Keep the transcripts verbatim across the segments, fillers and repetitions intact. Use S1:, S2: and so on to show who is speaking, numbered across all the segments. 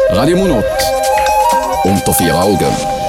S1: Radio Monat. Unter vier Augen.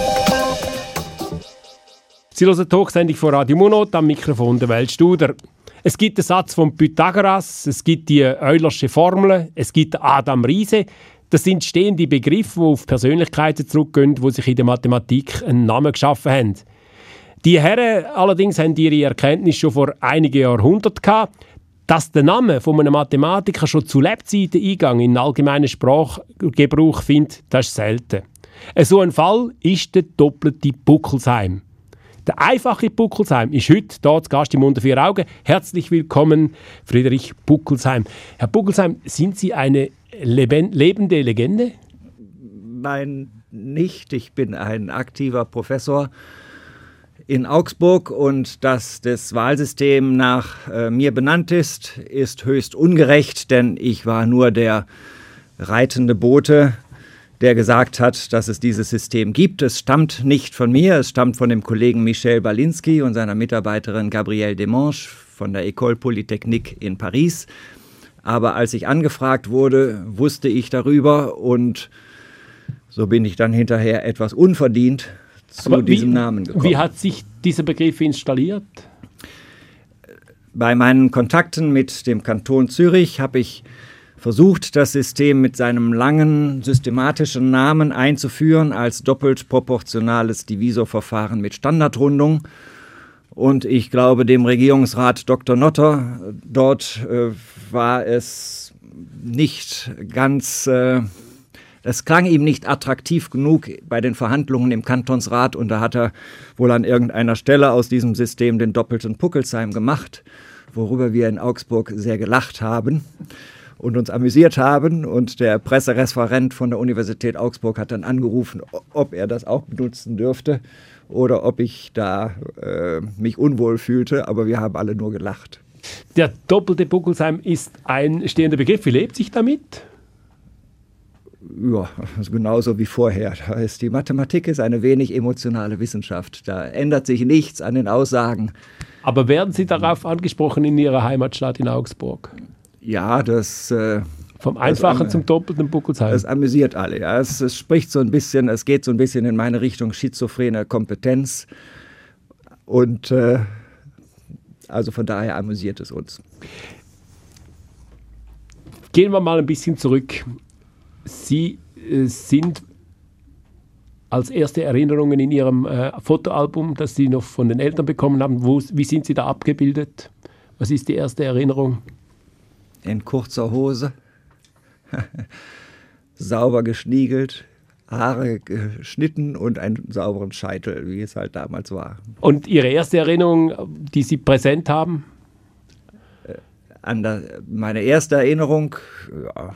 S2: Sie hören die Talksendung von Radio Monat am Mikrofon der Weltstuder. Es gibt den Satz von Pythagoras, es gibt die Eulersche Formel, es gibt Adam Riese. Das sind stehende Begriffe, die auf Persönlichkeiten zurückgehen, die sich in der Mathematik einen Namen geschaffen haben. Die Herren allerdings haben ihre Erkenntnis schon vor einigen Jahrhunderten gehabt. Dass der Name von einem Mathematiker schon zu Lebzeiten Eingang in den allgemeinen Sprachgebrauch findet, das ist selten. So ein Fall ist der doppelte Buckelsheim. Der einfache Buckelsheim ist heute hier zu Gast im Unter vier Augen. Herzlich willkommen, Friedrich Buckelsheim. Herr Buckelsheim, sind Sie eine leben- lebende Legende?
S3: Nein, nicht. Ich bin ein aktiver Professor in Augsburg und dass das Wahlsystem nach äh, mir benannt ist, ist höchst ungerecht, denn ich war nur der reitende Bote, der gesagt hat, dass es dieses System gibt. Es stammt nicht von mir, es stammt von dem Kollegen Michel Balinski und seiner Mitarbeiterin Gabrielle Demange von der École Polytechnique in Paris. Aber als ich angefragt wurde, wusste ich darüber und so bin ich dann hinterher etwas unverdient zu
S2: Aber
S3: diesem
S2: wie,
S3: Namen gekommen.
S2: Wie hat sich dieser Begriff installiert?
S3: Bei meinen Kontakten mit dem Kanton Zürich habe ich versucht, das System mit seinem langen systematischen Namen einzuführen als doppelt proportionales Divisorverfahren mit Standardrundung. Und ich glaube, dem Regierungsrat Doktor Notter dort äh, war es nicht ganz, äh, es klang ihm nicht attraktiv genug bei den Verhandlungen im Kantonsrat und da hat er wohl an irgendeiner Stelle aus diesem System den doppelten Puckelsheim gemacht, worüber wir in Augsburg sehr gelacht haben und uns amüsiert haben. Und der Pressereferent von der Universität Augsburg hat dann angerufen, ob er das auch benutzen dürfte oder ob ich da äh, mich unwohl fühlte. Aber wir haben alle nur gelacht.
S2: Der doppelte Buckelsheim ist ein stehender Begriff. Wie lebt sich damit?
S3: Ja, also genauso wie vorher. Da ist die Mathematik ist eine wenig emotionale Wissenschaft. Da ändert sich nichts an den Aussagen.
S2: Aber werden Sie darauf angesprochen in Ihrer Heimatstadt in Augsburg?
S3: Ja, das... Äh,
S2: Vom einfachen
S3: das,
S2: zum doppelten Buckelsheim.
S3: Das amüsiert alle. Ja. Es, es spricht so ein bisschen, es geht so ein bisschen in meine Richtung schizophrene Kompetenz. Und äh, also von daher amüsiert es uns.
S2: Gehen wir mal ein bisschen zurück. Sie äh, sind als erste Erinnerungen in Ihrem äh, Fotoalbum, das Sie noch von den Eltern bekommen haben, wo, wie sind Sie da abgebildet? Was ist die erste Erinnerung?
S3: In kurzer Hose, sauber geschniegelt, Haare geschnitten und einen sauberen Scheitel, wie es halt damals war.
S2: Und Ihre erste Erinnerung, die Sie präsent haben?
S3: An der, meine erste Erinnerung ja,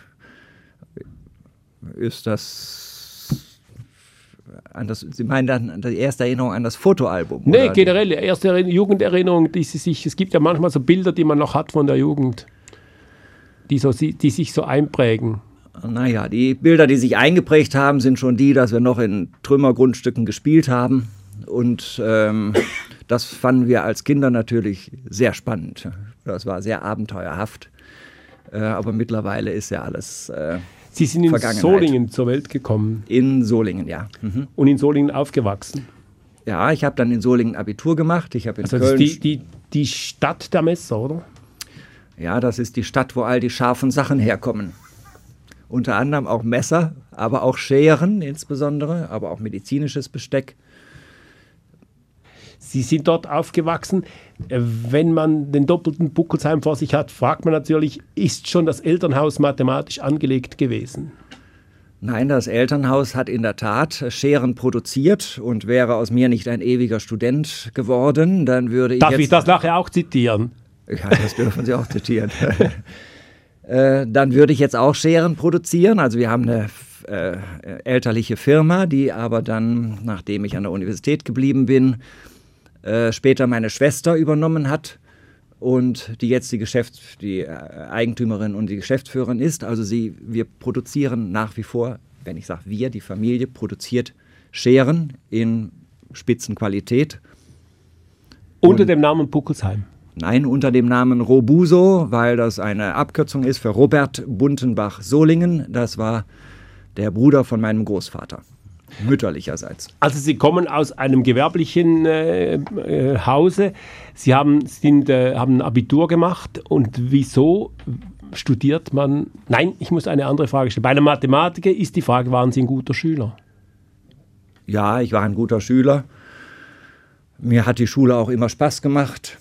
S3: ist das, an das, Sie meinen dann die erste Erinnerung an das Fotoalbum?
S2: Nee,
S3: oder?
S2: generell, erste Erinnerung, Jugenderinnerung, die Sie sich, es gibt ja manchmal so Bilder, die man noch hat von der Jugend, die, so, die sich so einprägen.
S3: Naja, die Bilder, die sich eingeprägt haben, sind schon die, dass wir noch in Trümmergrundstücken gespielt haben. Und ähm, das fanden wir als Kinder natürlich sehr spannend. Das war sehr abenteuerhaft. Äh, aber mittlerweile ist ja alles äh,
S2: Sie sind in Solingen zur Welt gekommen.
S3: In Solingen, ja. Mhm.
S2: Und in Solingen aufgewachsen.
S3: Ja, ich habe dann in Solingen Abitur gemacht. Ich habe in
S2: also
S3: Köln.
S2: Das ist die, die, die Stadt der Messer, oder?
S3: Ja, das ist die Stadt, wo all die scharfen Sachen herkommen. Unter anderem auch Messer, aber auch Scheren insbesondere, aber auch medizinisches Besteck.
S2: Sie sind dort aufgewachsen. Wenn man den doppelten Buckelsheim vor sich hat, fragt man natürlich, ist schon das Elternhaus mathematisch angelegt gewesen?
S3: Nein, das Elternhaus hat in der Tat Scheren produziert und wäre aus mir nicht ein ewiger Student geworden, dann würde ich
S2: Darf
S3: jetzt...
S2: ich das nachher auch zitieren?
S3: Ja, das dürfen Sie auch zitieren. äh, dann würde ich jetzt auch Scheren produzieren. Also wir haben eine äh, elterliche Firma, die aber dann, nachdem ich an der Universität geblieben bin, äh, später meine Schwester übernommen hat und die jetzt die, Geschäfts-, die äh, Eigentümerin und die Geschäftsführerin ist. Also sie, wir produzieren nach wie vor, wenn ich sage wir, die Familie produziert Scheren in Spitzenqualität.
S2: Unter und dem Namen Buckelsheim?
S3: Nein, unter dem Namen Robuso, weil das eine Abkürzung ist für Robert Buntenbach-Solingen. Das war der Bruder von meinem Großvater, mütterlicherseits.
S2: Also Sie kommen aus einem gewerblichen äh, äh, Hause. Sie haben, sind, äh, haben ein Abitur gemacht. Und wieso studiert man? Nein, ich muss eine andere Frage stellen. Bei einem Mathematiker ist die Frage, waren Sie ein guter Schüler?
S3: Ja, ich war ein guter Schüler. Mir hat die Schule auch immer Spaß gemacht.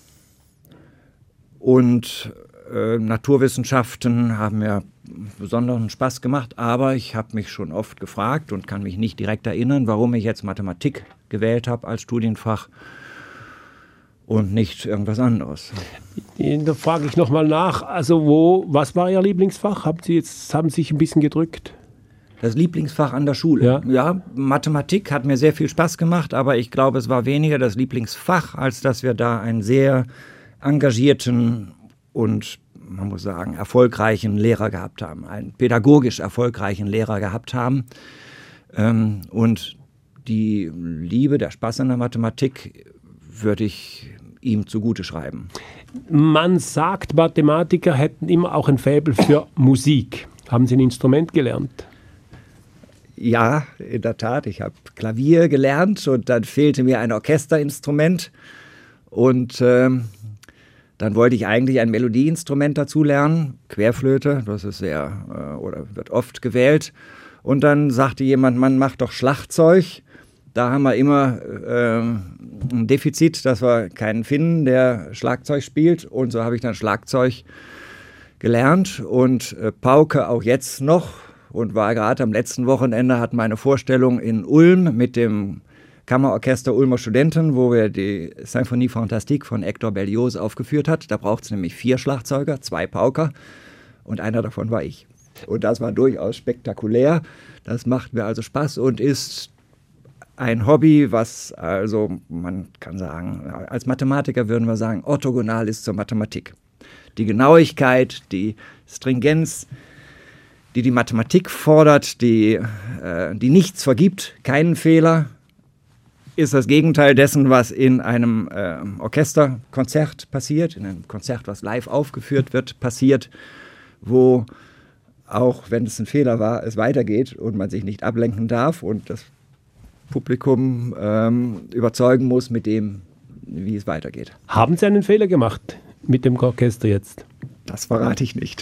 S3: Und äh, Naturwissenschaften haben mir besonderen Spaß gemacht. Aber ich habe mich schon oft gefragt und kann mich nicht direkt erinnern, warum ich jetzt Mathematik gewählt habe als Studienfach und nicht irgendwas anderes.
S2: Da frage ich nochmal nach. Also wo, was war Ihr Lieblingsfach? Haben Sie jetzt, haben Sie sich ein bisschen gedrückt?
S3: Das Lieblingsfach an der Schule.
S2: Ja.
S3: ja, Mathematik hat mir sehr viel Spaß gemacht, aber ich glaube, es war weniger das Lieblingsfach, als dass wir da einen sehr engagierten und, man muss sagen, erfolgreichen Lehrer gehabt haben. Einen pädagogisch erfolgreichen Lehrer gehabt haben. Ähm, und die Liebe, der Spaß an der Mathematik würde ich ihm zugute schreiben.
S2: Man sagt, Mathematiker hätten immer auch ein Faible für Musik. Haben Sie ein Instrument gelernt?
S3: Ja, in der Tat. Ich habe Klavier gelernt und dann fehlte mir ein Orchesterinstrument. Und ähm, dann wollte ich eigentlich ein Melodieinstrument dazu lernen, Querflöte, das ist sehr, äh, oder wird oft gewählt. Und dann sagte jemand, man macht doch Schlagzeug. Da haben wir immer äh, ein Defizit, dass wir keinen finden, der Schlagzeug spielt. Und so habe ich dann Schlagzeug gelernt und äh, Pauke auch jetzt noch. Und war gerade am letzten Wochenende, hat meine Vorstellung in Ulm mit dem Kammerorchester Ulmer Studenten, wo wir die Symphonie Fantastique von Hector Berlioz aufgeführt hat. Da braucht es nämlich vier Schlagzeuger, zwei Pauker und einer davon war ich. Und das war durchaus spektakulär. Das macht mir also Spaß und ist ein Hobby, was also, man kann sagen, als Mathematiker würden wir sagen, orthogonal ist zur Mathematik. Die Genauigkeit, die Stringenz, die die Mathematik fordert, die, äh, die nichts vergibt, keinen Fehler, ist das Gegenteil dessen, was in einem äh, Orchesterkonzert passiert, in einem Konzert, was live aufgeführt wird, passiert, wo auch wenn es ein Fehler war, es weitergeht und man sich nicht ablenken darf und das Publikum ähm, überzeugen muss mit dem, wie es weitergeht.
S2: Haben Sie einen Fehler gemacht mit dem Orchester jetzt?
S3: Das verrate ich nicht.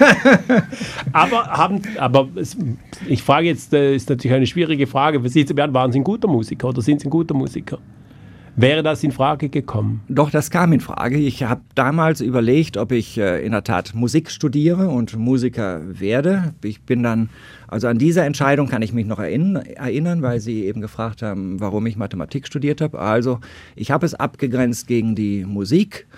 S2: aber haben, aber es, ich frage jetzt, das ist natürlich eine schwierige Frage für Sie zu beantworten, waren Sie ein guter Musiker oder sind Sie ein guter Musiker? Wäre das in Frage gekommen?
S3: Doch, das kam in Frage. Ich habe damals überlegt, ob ich äh, in der Tat Musik studiere und Musiker werde. Ich bin dann, also an diese Entscheidung kann ich mich noch erinnern, erinnern, weil Sie eben gefragt haben, warum ich Mathematik studiert habe. Also ich habe es abgegrenzt gegen die Musik.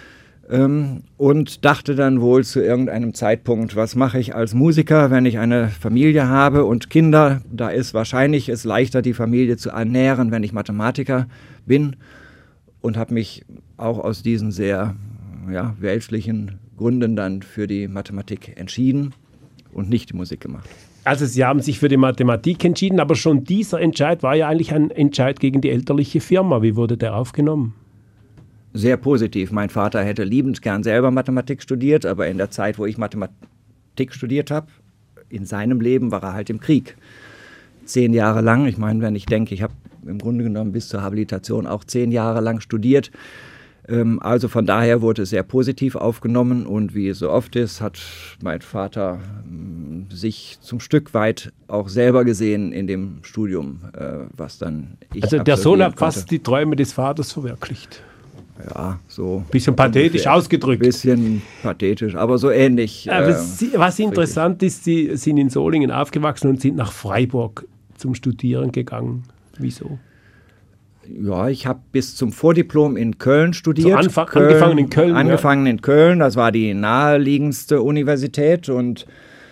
S3: Und dachte dann wohl zu irgendeinem Zeitpunkt, was mache ich als Musiker, wenn ich eine Familie habe und Kinder? Da ist wahrscheinlich es leichter, die Familie zu ernähren, wenn ich Mathematiker bin. Und habe mich auch aus diesen sehr ja, weltlichen Gründen dann für die Mathematik entschieden und nicht die Musik gemacht.
S2: Also Sie haben sich für die Mathematik entschieden, aber schon dieser Entscheid war ja eigentlich ein Entscheid gegen die elterliche Firma. Wie wurde der aufgenommen?
S3: Sehr positiv. Mein Vater hätte liebend gern selber Mathematik studiert, aber in der Zeit, wo ich Mathematik studiert habe, in seinem Leben war er halt im Krieg. Zehn Jahre lang, ich meine, wenn ich denke, ich habe im Grunde genommen bis zur Habilitation auch zehn Jahre lang studiert. Also von daher wurde es sehr positiv aufgenommen und wie es so oft ist, hat mein Vater sich zum Stück weit auch selber gesehen in dem Studium, was dann ich
S2: Also der Sohn hat
S3: konnte.
S2: fast die Träume des Vaters verwirklicht.
S3: Ja, so.
S2: Bisschen pathetisch
S3: ungefähr.
S2: ausgedrückt.
S3: Bisschen pathetisch, aber so ähnlich.
S2: Aber
S3: äh,
S2: Sie, was interessant ist, Sie sind in Solingen aufgewachsen und sind nach Freiburg zum Studieren gegangen. Wieso?
S3: Ja, ich habe bis zum Vordiplom in Köln studiert.
S2: So Anfang,
S3: Köln,
S2: angefangen in Köln.
S3: Angefangen
S2: ja.
S3: in Köln, das war die naheliegendste Universität und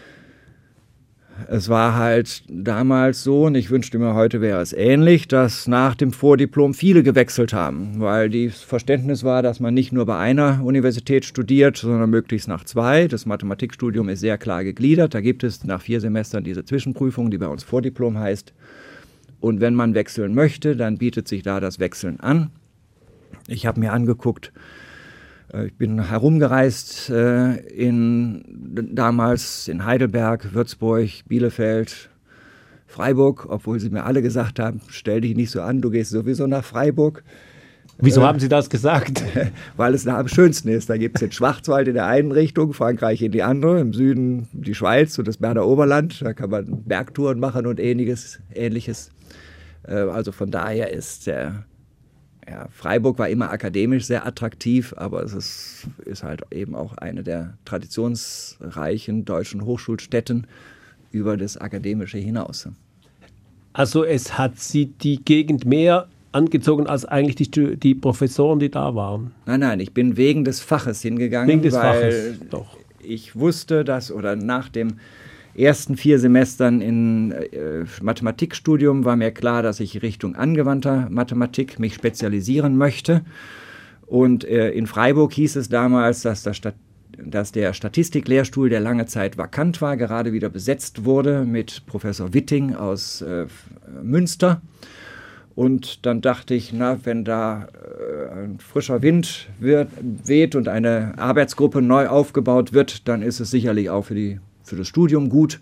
S3: es war halt damals so, und ich wünschte mir, heute wäre es ähnlich, dass nach dem Vordiplom viele gewechselt haben, weil das Verständnis war, dass man nicht nur bei einer Universität studiert, sondern möglichst nach zwei. Das Mathematikstudium ist sehr klar gegliedert. Da gibt es nach vier Semestern diese Zwischenprüfung, die bei uns Vordiplom heißt. Und wenn man wechseln möchte, dann bietet sich da das Wechseln an. Ich habe mir angeguckt, ich bin herumgereist äh, in, damals in Heidelberg, Würzburg, Bielefeld, Freiburg, obwohl sie mir alle gesagt haben, stell dich nicht so an, du gehst sowieso nach Freiburg.
S2: Wieso
S3: äh,
S2: haben Sie das gesagt?
S3: Weil es da am schönsten ist. Da gibt es den Schwarzwald in der einen Richtung, Frankreich in die andere, im Süden die Schweiz und das Berner Oberland. Da kann man Bergtouren machen und ähnliches. ähnliches. Äh, also von daher ist der ja, Freiburg war immer akademisch sehr attraktiv, aber es ist, ist halt eben auch eine der traditionsreichen deutschen Hochschulstätten über das Akademische hinaus.
S2: Also es hat Sie die Gegend mehr angezogen als eigentlich die, die Professoren, die da waren?
S3: Nein, nein, ich bin wegen des Faches hingegangen,
S2: wegen des
S3: weil
S2: Faches, doch.
S3: Ich wusste, dass, oder nach dem ersten vier Semestern in äh, Mathematikstudium war mir klar, dass ich Richtung angewandter Mathematik mich spezialisieren möchte. Und äh, in Freiburg hieß es damals, dass, das Stat- dass der Statistiklehrstuhl, der lange Zeit vakant war, gerade wieder besetzt wurde mit Professor Witting aus äh, Münster. Und dann dachte ich, na, wenn da äh, ein frischer Wind wird, weht und eine Arbeitsgruppe neu aufgebaut wird, dann ist es sicherlich auch für die für das Studium gut.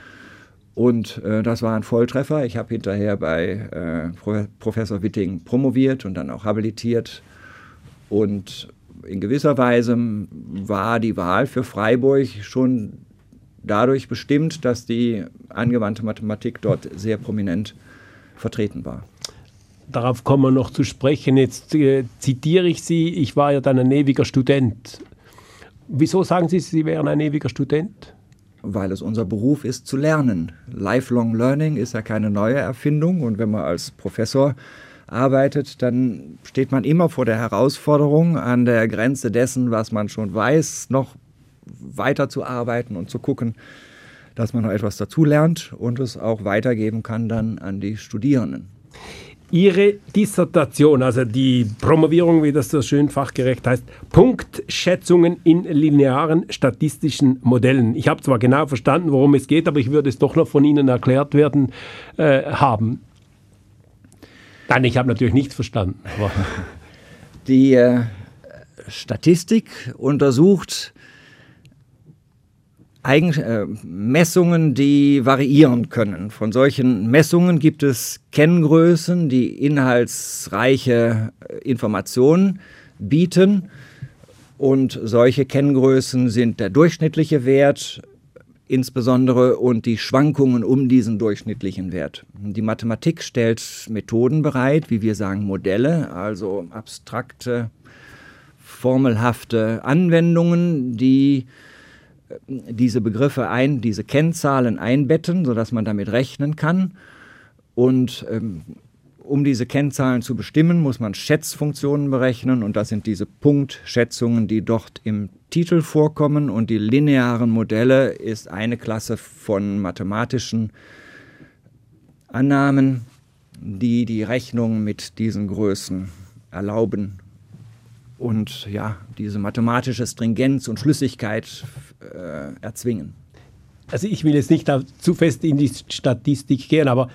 S3: Und äh, das war ein Volltreffer. Ich habe hinterher bei äh, Pro- Professor Witting promoviert und dann auch habilitiert. Und in gewisser Weise war die Wahl für Freiburg schon dadurch bestimmt, dass die angewandte Mathematik dort sehr prominent vertreten war.
S2: Darauf kommen wir noch zu sprechen. Jetzt äh, zitiere ich Sie, ich war ja dann ein ewiger Student. Wieso sagen Sie, Sie wären ein ewiger Student?
S3: Weil es unser Beruf ist, zu lernen. Lifelong Learning ist ja keine neue Erfindung. Und wenn man als Professor arbeitet, dann steht man immer vor der Herausforderung, an der Grenze dessen, was man schon weiß, noch weiter zu arbeiten und zu gucken, dass man noch etwas dazulernt und es auch weitergeben kann dann an die Studierenden.
S2: Ihre Dissertation, also die Promovierung, wie das so schön fachgerecht heißt, Punktschätzungen in linearen statistischen Modellen. Ich habe zwar genau verstanden, worum es geht, aber ich würde es doch noch von Ihnen erklärt werden äh, haben. Nein, ich habe natürlich nichts verstanden. Aber
S3: die äh, Statistik untersucht Eigen- äh, Messungen, die variieren können. Von solchen Messungen gibt es Kenngrößen, die inhaltsreiche Informationen bieten. Und solche Kenngrößen sind der durchschnittliche Wert insbesondere und die Schwankungen um diesen durchschnittlichen Wert. Die Mathematik stellt Methoden bereit, wie wir sagen Modelle, also abstrakte, formelhafte Anwendungen, die diese Begriffe ein, diese Kennzahlen einbetten, sodass man damit rechnen kann. Und ähm, um diese Kennzahlen zu bestimmen, muss man Schätzfunktionen berechnen. Und das sind diese Punktschätzungen, die dort im Titel vorkommen. Und die linearen Modelle ist eine Klasse von mathematischen Annahmen, die die Rechnung mit diesen Größen erlauben und ja, diese mathematische Stringenz und Schlüssigkeit äh, erzwingen.
S2: Also ich will jetzt nicht zu fest in die Statistik gehen, aber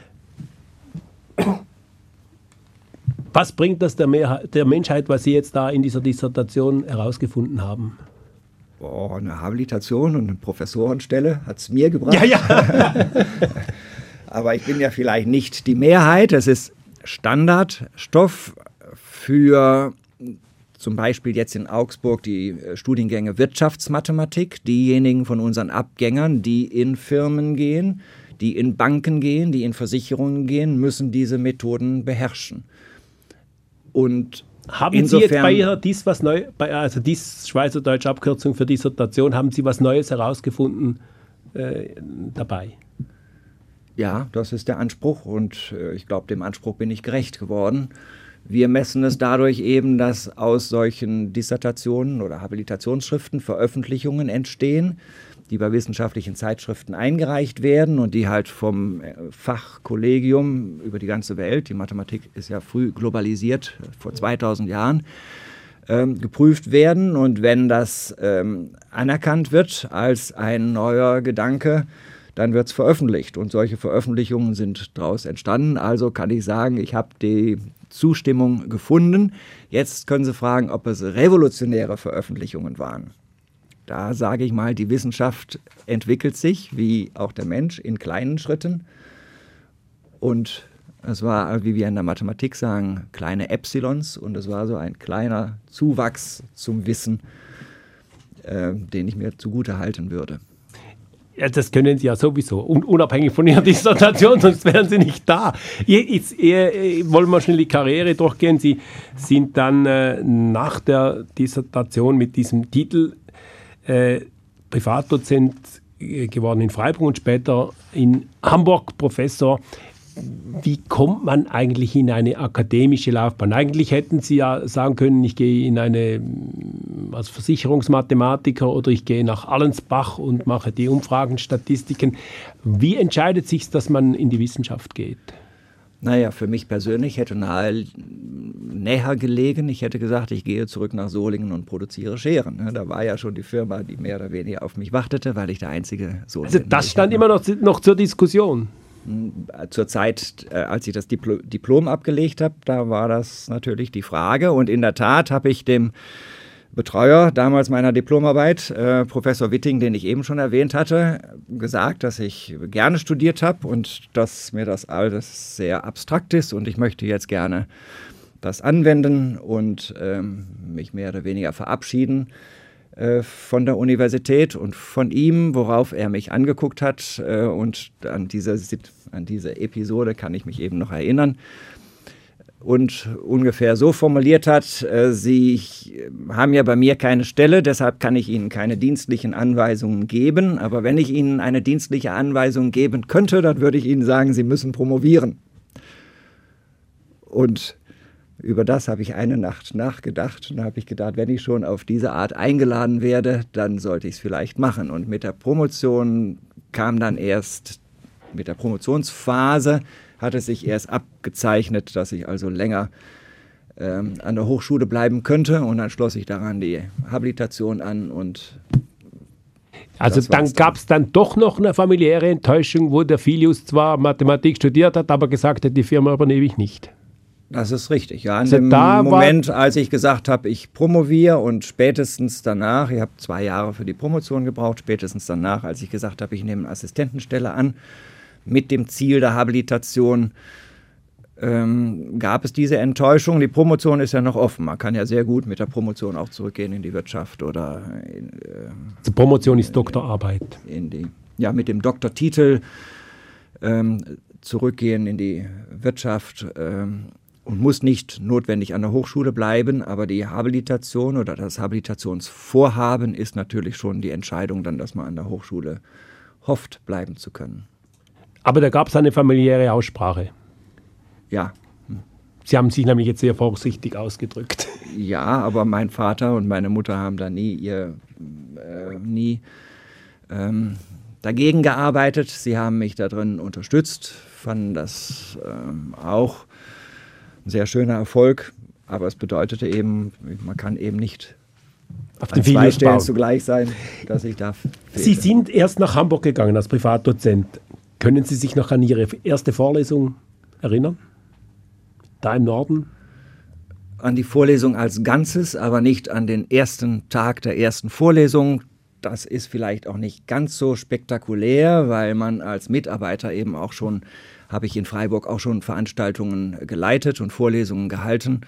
S2: was bringt das der, Mehrheit, der Menschheit, was Sie jetzt da in dieser Dissertation herausgefunden haben?
S3: Oh, eine Habilitation und eine Professorenstelle hat es mir gebracht.
S2: Ja, ja.
S3: Aber ich bin ja vielleicht nicht die Mehrheit. Es ist Standardstoff für zum Beispiel jetzt in Augsburg die Studiengänge Wirtschaftsmathematik, diejenigen von unseren Abgängern, die in Firmen gehen, die in Banken gehen, die in Versicherungen gehen, müssen diese Methoden beherrschen. Und
S2: haben
S3: insofern,
S2: Sie jetzt bei Ihrer dies was neu, bei, also dies schweizerdeutsche Abkürzung für Dissertation, haben Sie was Neues herausgefunden äh, dabei?
S3: Ja, das ist der Anspruch und äh, ich glaube, dem Anspruch bin ich gerecht geworden. Wir messen es dadurch eben, dass aus solchen Dissertationen oder Habilitationsschriften Veröffentlichungen entstehen, die bei wissenschaftlichen Zeitschriften eingereicht werden und die halt vom Fachkollegium über die ganze Welt, die Mathematik ist ja früh globalisiert, vor zweitausend Jahren, ähm, geprüft werden. Und wenn das ähm, anerkannt wird als ein neuer Gedanke, dann wird es veröffentlicht. Und solche Veröffentlichungen sind daraus entstanden. Also kann ich sagen, ich habe die Zustimmung gefunden. Jetzt können Sie fragen, ob es revolutionäre Veröffentlichungen waren. Da sage ich mal, die Wissenschaft entwickelt sich, wie auch der Mensch, in kleinen Schritten. Und es war, wie wir in der Mathematik sagen, kleine Epsilons und es war so ein kleiner Zuwachs zum Wissen, äh, den ich mir zugute halten würde.
S2: Ja, das können Sie ja sowieso, un- unabhängig von Ihrer Dissertation, sonst wären Sie nicht da. Jetzt äh, wollen wir schnell die Karriere durchgehen. Sie sind dann äh, nach der Dissertation mit diesem Titel äh, Privatdozent äh, geworden in Freiburg und später in Hamburg Professor. Wie kommt man eigentlich in eine akademische Laufbahn? Eigentlich hätten Sie ja sagen können, ich gehe in eine als Versicherungsmathematiker oder ich gehe nach Allensbach und mache die Umfragen, Statistiken. Wie entscheidet sich, dass man in die Wissenschaft geht?
S3: Naja, für mich persönlich hätte nahe näher gelegen. Ich hätte gesagt, ich gehe zurück nach Solingen und produziere Scheren. Da war ja schon die Firma, die mehr oder weniger auf mich wartete, weil ich der einzige Sohn bin.
S2: Also das stand immer noch, noch zur Diskussion.
S3: Zur Zeit, als ich das Dipl- Diplom abgelegt habe, da war das natürlich die Frage. Und in der Tat habe ich dem Betreuer damals meiner Diplomarbeit, äh, Professor Witting, den ich eben schon erwähnt hatte, gesagt, dass ich gerne studiert habe und dass mir das alles sehr abstrakt ist und ich möchte jetzt gerne das anwenden und ähm, mich mehr oder weniger verabschieden von der Universität und von ihm, worauf er mich angeguckt hat. Und an diese, an diese Episode kann ich mich eben noch erinnern. Und ungefähr so formuliert hat, Sie haben ja bei mir keine Stelle, deshalb kann ich Ihnen keine dienstlichen Anweisungen geben. Aber wenn ich Ihnen eine dienstliche Anweisung geben könnte, dann würde ich Ihnen sagen, Sie müssen promovieren. Und über das habe ich eine Nacht nachgedacht und habe ich gedacht, wenn ich schon auf diese Art eingeladen werde, dann sollte ich es vielleicht machen. Und mit der Promotion kam dann erst, mit der Promotionsphase hat es sich erst abgezeichnet, dass ich also länger ähm, an der Hochschule bleiben könnte. Und dann schloss ich daran die Habilitation an und
S2: Also dann gab es dann doch noch eine familiäre Enttäuschung, wo der Filius zwar Mathematik studiert hat, aber gesagt hat, die Firma übernehme ich nicht.
S3: Das ist richtig, ja. In
S2: also
S3: dem
S2: da
S3: Moment, als ich gesagt habe, ich promoviere und spätestens danach, ich habe zwei Jahre für die Promotion gebraucht, spätestens danach, als ich gesagt habe, ich nehme eine Assistentenstelle an, mit dem Ziel der Habilitation, ähm, gab es diese Enttäuschung. Die Promotion ist ja noch offen. Man kann ja sehr gut mit der Promotion auch zurückgehen in die Wirtschaft oder in, äh,
S2: die Promotion ist Doktorarbeit.
S3: In die, ja, mit dem Doktortitel ähm, zurückgehen in die Wirtschaft. Ähm, Und muss nicht notwendig an der Hochschule bleiben, aber die Habilitation oder das Habilitationsvorhaben ist natürlich schon die Entscheidung dann, dass man an der Hochschule hofft, bleiben zu können.
S2: Aber da gab es eine familiäre Aussprache.
S3: Ja.
S2: Sie haben sich nämlich jetzt sehr vorsichtig ausgedrückt.
S3: Ja, aber mein Vater und meine Mutter haben da nie, ihr, äh, nie ähm, dagegen gearbeitet. Sie haben mich da drin unterstützt, fanden das ähm, auch ein sehr schöner Erfolg, aber es bedeutete eben, man kann eben nicht
S2: auf
S3: an zwei Stellen zugleich sein, dass ich da fehlte.
S2: Sie sind erst nach Hamburg gegangen als Privatdozent. Können Sie sich noch an Ihre erste Vorlesung erinnern? Da im Norden?
S3: An die Vorlesung als Ganzes, aber nicht an den ersten Tag der ersten Vorlesung. Das ist vielleicht auch nicht ganz so spektakulär, weil man als Mitarbeiter eben auch schon, habe ich in Freiburg auch schon Veranstaltungen geleitet und Vorlesungen gehalten.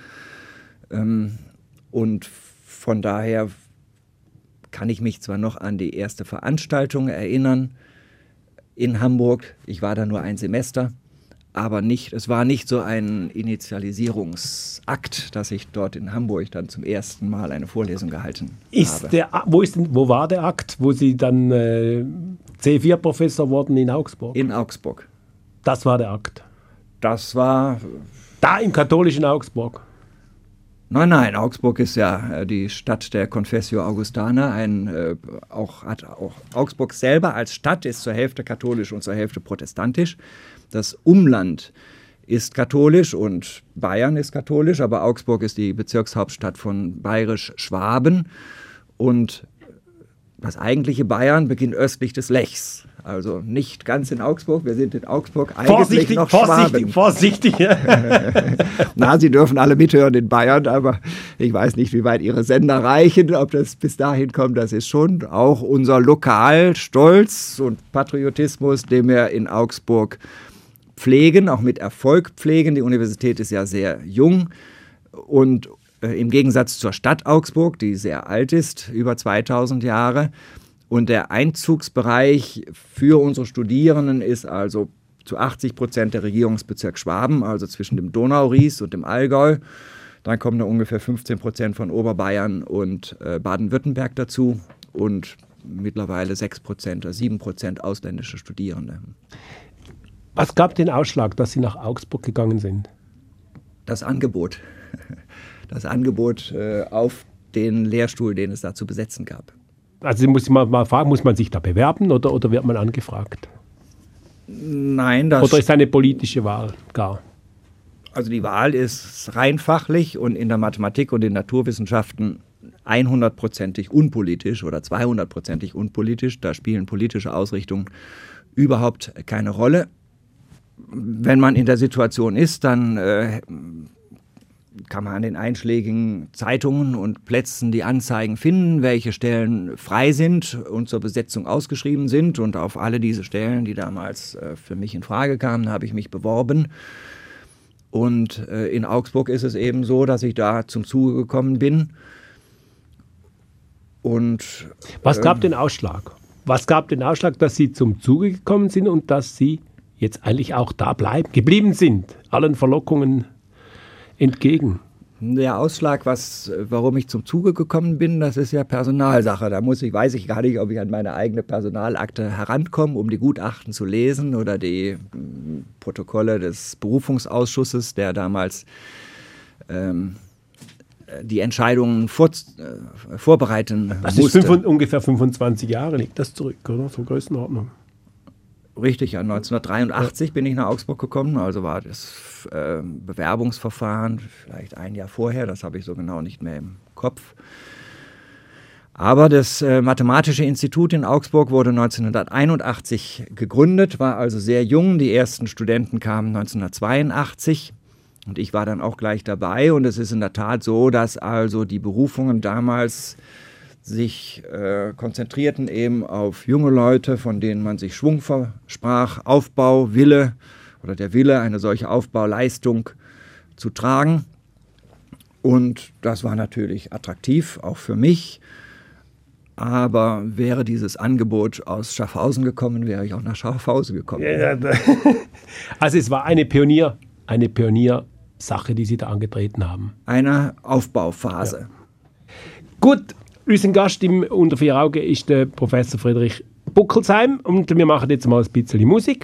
S3: Und von daher kann ich mich zwar noch an die erste Veranstaltung erinnern in Hamburg. Ich war da nur ein Semester, aber nicht, es war nicht so ein Initialisierungsakt, dass ich dort in Hamburg dann zum ersten Mal eine Vorlesung gehalten
S2: ist
S3: habe.
S2: Der, wo, ist denn, wo war der Akt, wo Sie dann äh, C vier Professor wurden in Augsburg?
S3: In Augsburg.
S2: Das war der Akt.
S3: Das war...
S2: Da im katholischen Augsburg?
S3: Nein, nein, Augsburg ist ja die Stadt der Confessio Augustana. Ein, äh, auch, hat auch Augsburg selber als Stadt ist zur Hälfte katholisch und zur Hälfte protestantisch. Das Umland ist katholisch und Bayern ist katholisch, aber Augsburg ist die Bezirkshauptstadt von Bayerisch-Schwaben. Und das eigentliche Bayern beginnt östlich des Lechs. Also nicht ganz in Augsburg, wir sind in Augsburg, eigentlich
S2: vorsichtig,
S3: noch
S2: vorsichtig,
S3: Schwaben.
S2: Vorsichtig,
S3: Na, Sie dürfen alle mithören in Bayern, aber ich weiß nicht, wie weit Ihre Sender reichen, ob das bis dahin kommt. Das ist schon auch unser Lokalstolz und Patriotismus, den wir in Augsburg pflegen, auch mit Erfolg pflegen. Die Universität ist ja sehr jung und äh, im Gegensatz zur Stadt Augsburg, die sehr alt ist, über zweitausend Jahre. Und der Einzugsbereich für unsere Studierenden ist also zu achtzig Prozent der Regierungsbezirk Schwaben, also zwischen dem Donauries und dem Allgäu. Dann kommen da ungefähr fünfzehn Prozent von Oberbayern und äh, Baden-Württemberg dazu und mittlerweile sechs Prozent oder sieben Prozent ausländische Studierende.
S2: Was gab den Ausschlag, dass Sie nach Augsburg gegangen sind?
S3: Das Angebot. Das Angebot äh, auf den Lehrstuhl, den es da zu besetzen gab.
S2: Also muss ich mal, mal fragen, muss man sich da bewerben oder, oder wird man angefragt?
S3: Nein, das...
S2: Oder ist eine politische Wahl gar?
S3: Also die Wahl ist rein fachlich und in der Mathematik und den Naturwissenschaften hundertprozentig unpolitisch oder zweihundertprozentig unpolitisch. Da spielen politische Ausrichtungen überhaupt keine Rolle. Wenn man in der Situation ist, dann äh, kann man an den einschlägigen Zeitungen und Plätzen die Anzeigen finden, welche Stellen frei sind und zur Besetzung ausgeschrieben sind. Und auf alle diese Stellen, die damals äh, für mich in Frage kamen, habe ich mich beworben. Und äh, in Augsburg ist es eben so, dass ich da zum Zuge gekommen bin. Und,
S2: Was
S3: äh,
S2: gab den Ausschlag? Was gab den Ausschlag, dass Sie zum Zuge gekommen sind und dass Sie jetzt eigentlich auch da bleiben, geblieben sind, allen Verlockungen entgegen?
S3: Der Ausschlag, was, warum ich zum Zuge gekommen bin, das ist ja Personalsache. Da muss ich, weiß ich gar nicht, ob ich an meine eigene Personalakte herankomme, um die Gutachten zu lesen oder die m, Protokolle des Berufungsausschusses, der damals ähm, die Entscheidungen vor, äh, vorbereiten
S2: das
S3: musste.
S2: ist fünf, ungefähr fünfundzwanzig Jahre liegt das zurück, oder? So Größenordnung.
S3: Richtig, ja, neunzehnhundertdreiundachtzig ja. bin ich nach Augsburg gekommen, also war das äh, Bewerbungsverfahren vielleicht ein Jahr vorher, das habe ich so genau nicht mehr im Kopf. Aber das äh, Mathematische Institut in Augsburg wurde neunzehnhunderteinundachtzig gegründet, war also sehr jung. Die ersten Studenten kamen neunzehnhundertzweiundachtzig und ich war dann auch gleich dabei. Und es ist in der Tat so, dass also die Berufungen damals sich äh, konzentrierten eben auf junge Leute, von denen man sich Schwung versprach, Aufbau, Wille oder der Wille, eine solche Aufbauleistung zu tragen. Und das war natürlich attraktiv, auch für mich. Aber wäre dieses Angebot aus Schaffhausen gekommen, wäre ich auch nach Schaffhausen gekommen.
S2: Ja, also es war eine Pionier, eine Pioniersache, die Sie da angetreten haben.
S3: Eine Aufbauphase.
S2: Ja. Gut. Unser Gast im Unter vier Augen ist der Professor Friedrich Buckelsheim und wir machen jetzt mal ein bisschen Musik.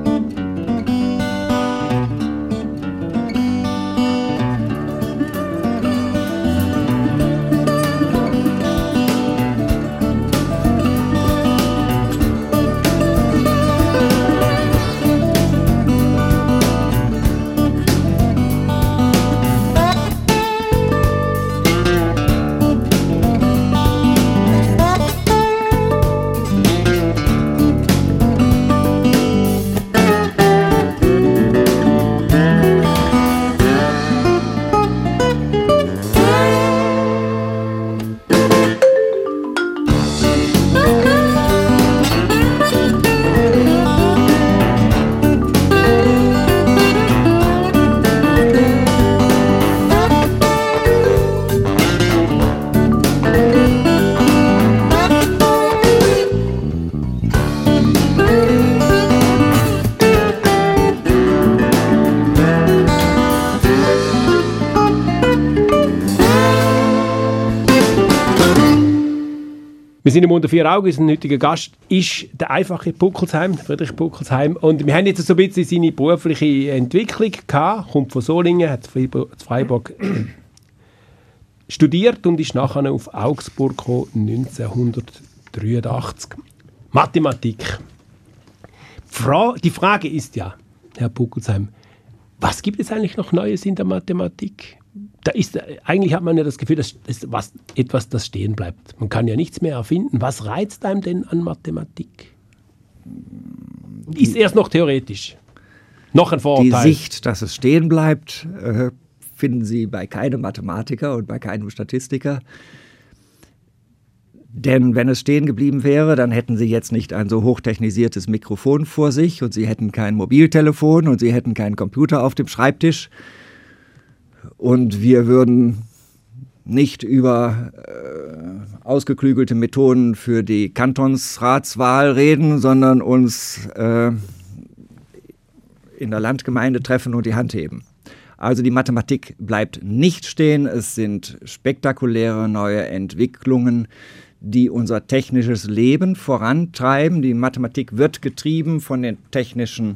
S2: Wir sind im Unter vier Augen, unser heutiger Gast ist der einfache Buckelsheim, Friedrich Buckelsheim. Und wir haben jetzt so ein bisschen seine berufliche Entwicklung gehabt, kommt von Solingen, hat in Freiburg studiert und ist nachher auf Augsburg gekommen, neunzehnhundertdreiundachtzig. Mathematik. Fra- Die Frage ist ja, Herr Buckelsheim, was gibt es eigentlich noch Neues in der Mathematik? Da ist, eigentlich hat man ja das Gefühl, das ist was, etwas, das stehen bleibt. Man kann ja nichts mehr erfinden. Was reizt einem denn an Mathematik? Ist erst noch theoretisch. Noch ein Vorurteil.
S3: Die Sicht, dass es stehen bleibt, äh, finden Sie bei keinem Mathematiker und bei keinem Statistiker. Denn wenn es stehen geblieben wäre, dann hätten Sie jetzt nicht ein so hochtechnisiertes Mikrofon vor sich und Sie hätten kein Mobiltelefon und Sie hätten keinen Computer auf dem Schreibtisch und wir würden nicht über äh, ausgeklügelte Methoden für die Kantonsratswahl reden, sondern uns äh, in der Landgemeinde treffen und die Hand heben. Also die Mathematik bleibt nicht stehen. Es sind spektakuläre neue Entwicklungen, die unser technisches Leben vorantreiben. Die Mathematik wird getrieben von den technischen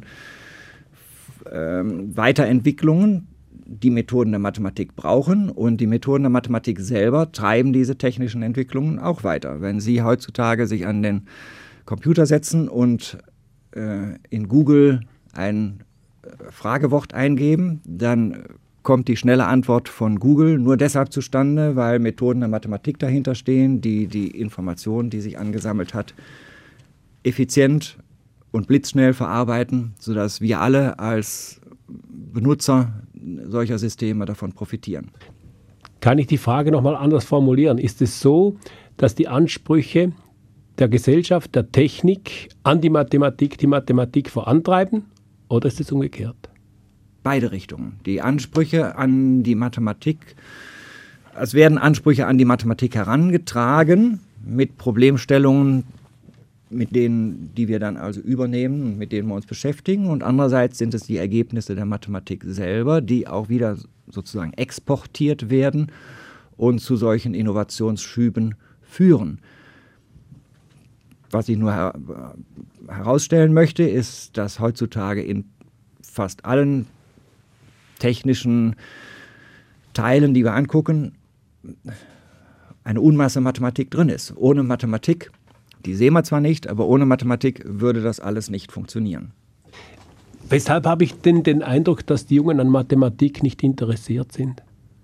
S3: ähm, Weiterentwicklungen, die Methoden der Mathematik brauchen. Und die Methoden der Mathematik selber treiben diese technischen Entwicklungen auch weiter. Wenn Sie heutzutage sich an den Computer setzen und äh, in Google ein Fragewort eingeben, dann kommt die schnelle Antwort von Google nur deshalb zustande, weil Methoden der Mathematik dahinter stehen, die die Information, die sich angesammelt hat, effizient und blitzschnell verarbeiten, sodass wir alle als Benutzer solcher Systeme davon profitieren.
S2: Kann ich die Frage nochmal anders formulieren? Ist es so, dass die Ansprüche der Gesellschaft, der Technik an die Mathematik die Mathematik vorantreiben? Oder ist es umgekehrt?
S3: Beide Richtungen. Die Ansprüche an die Mathematik, es werden Ansprüche an die Mathematik herangetragen mit Problemstellungen, mit denen, die wir dann also übernehmen und mit denen wir uns beschäftigen. Und andererseits sind es die Ergebnisse der Mathematik selber, die auch wieder sozusagen exportiert werden und zu solchen Innovationsschüben führen. Was ich nur her- herausstellen möchte, ist, dass heutzutage in fast allen technischen Teilen, die wir angucken, eine Unmasse Mathematik drin ist. Ohne Mathematik, die sehen wir zwar nicht, aber ohne Mathematik würde das alles nicht funktionieren.
S2: Weshalb habe ich denn den Eindruck, dass die Jungen an Mathematik nicht interessiert sind?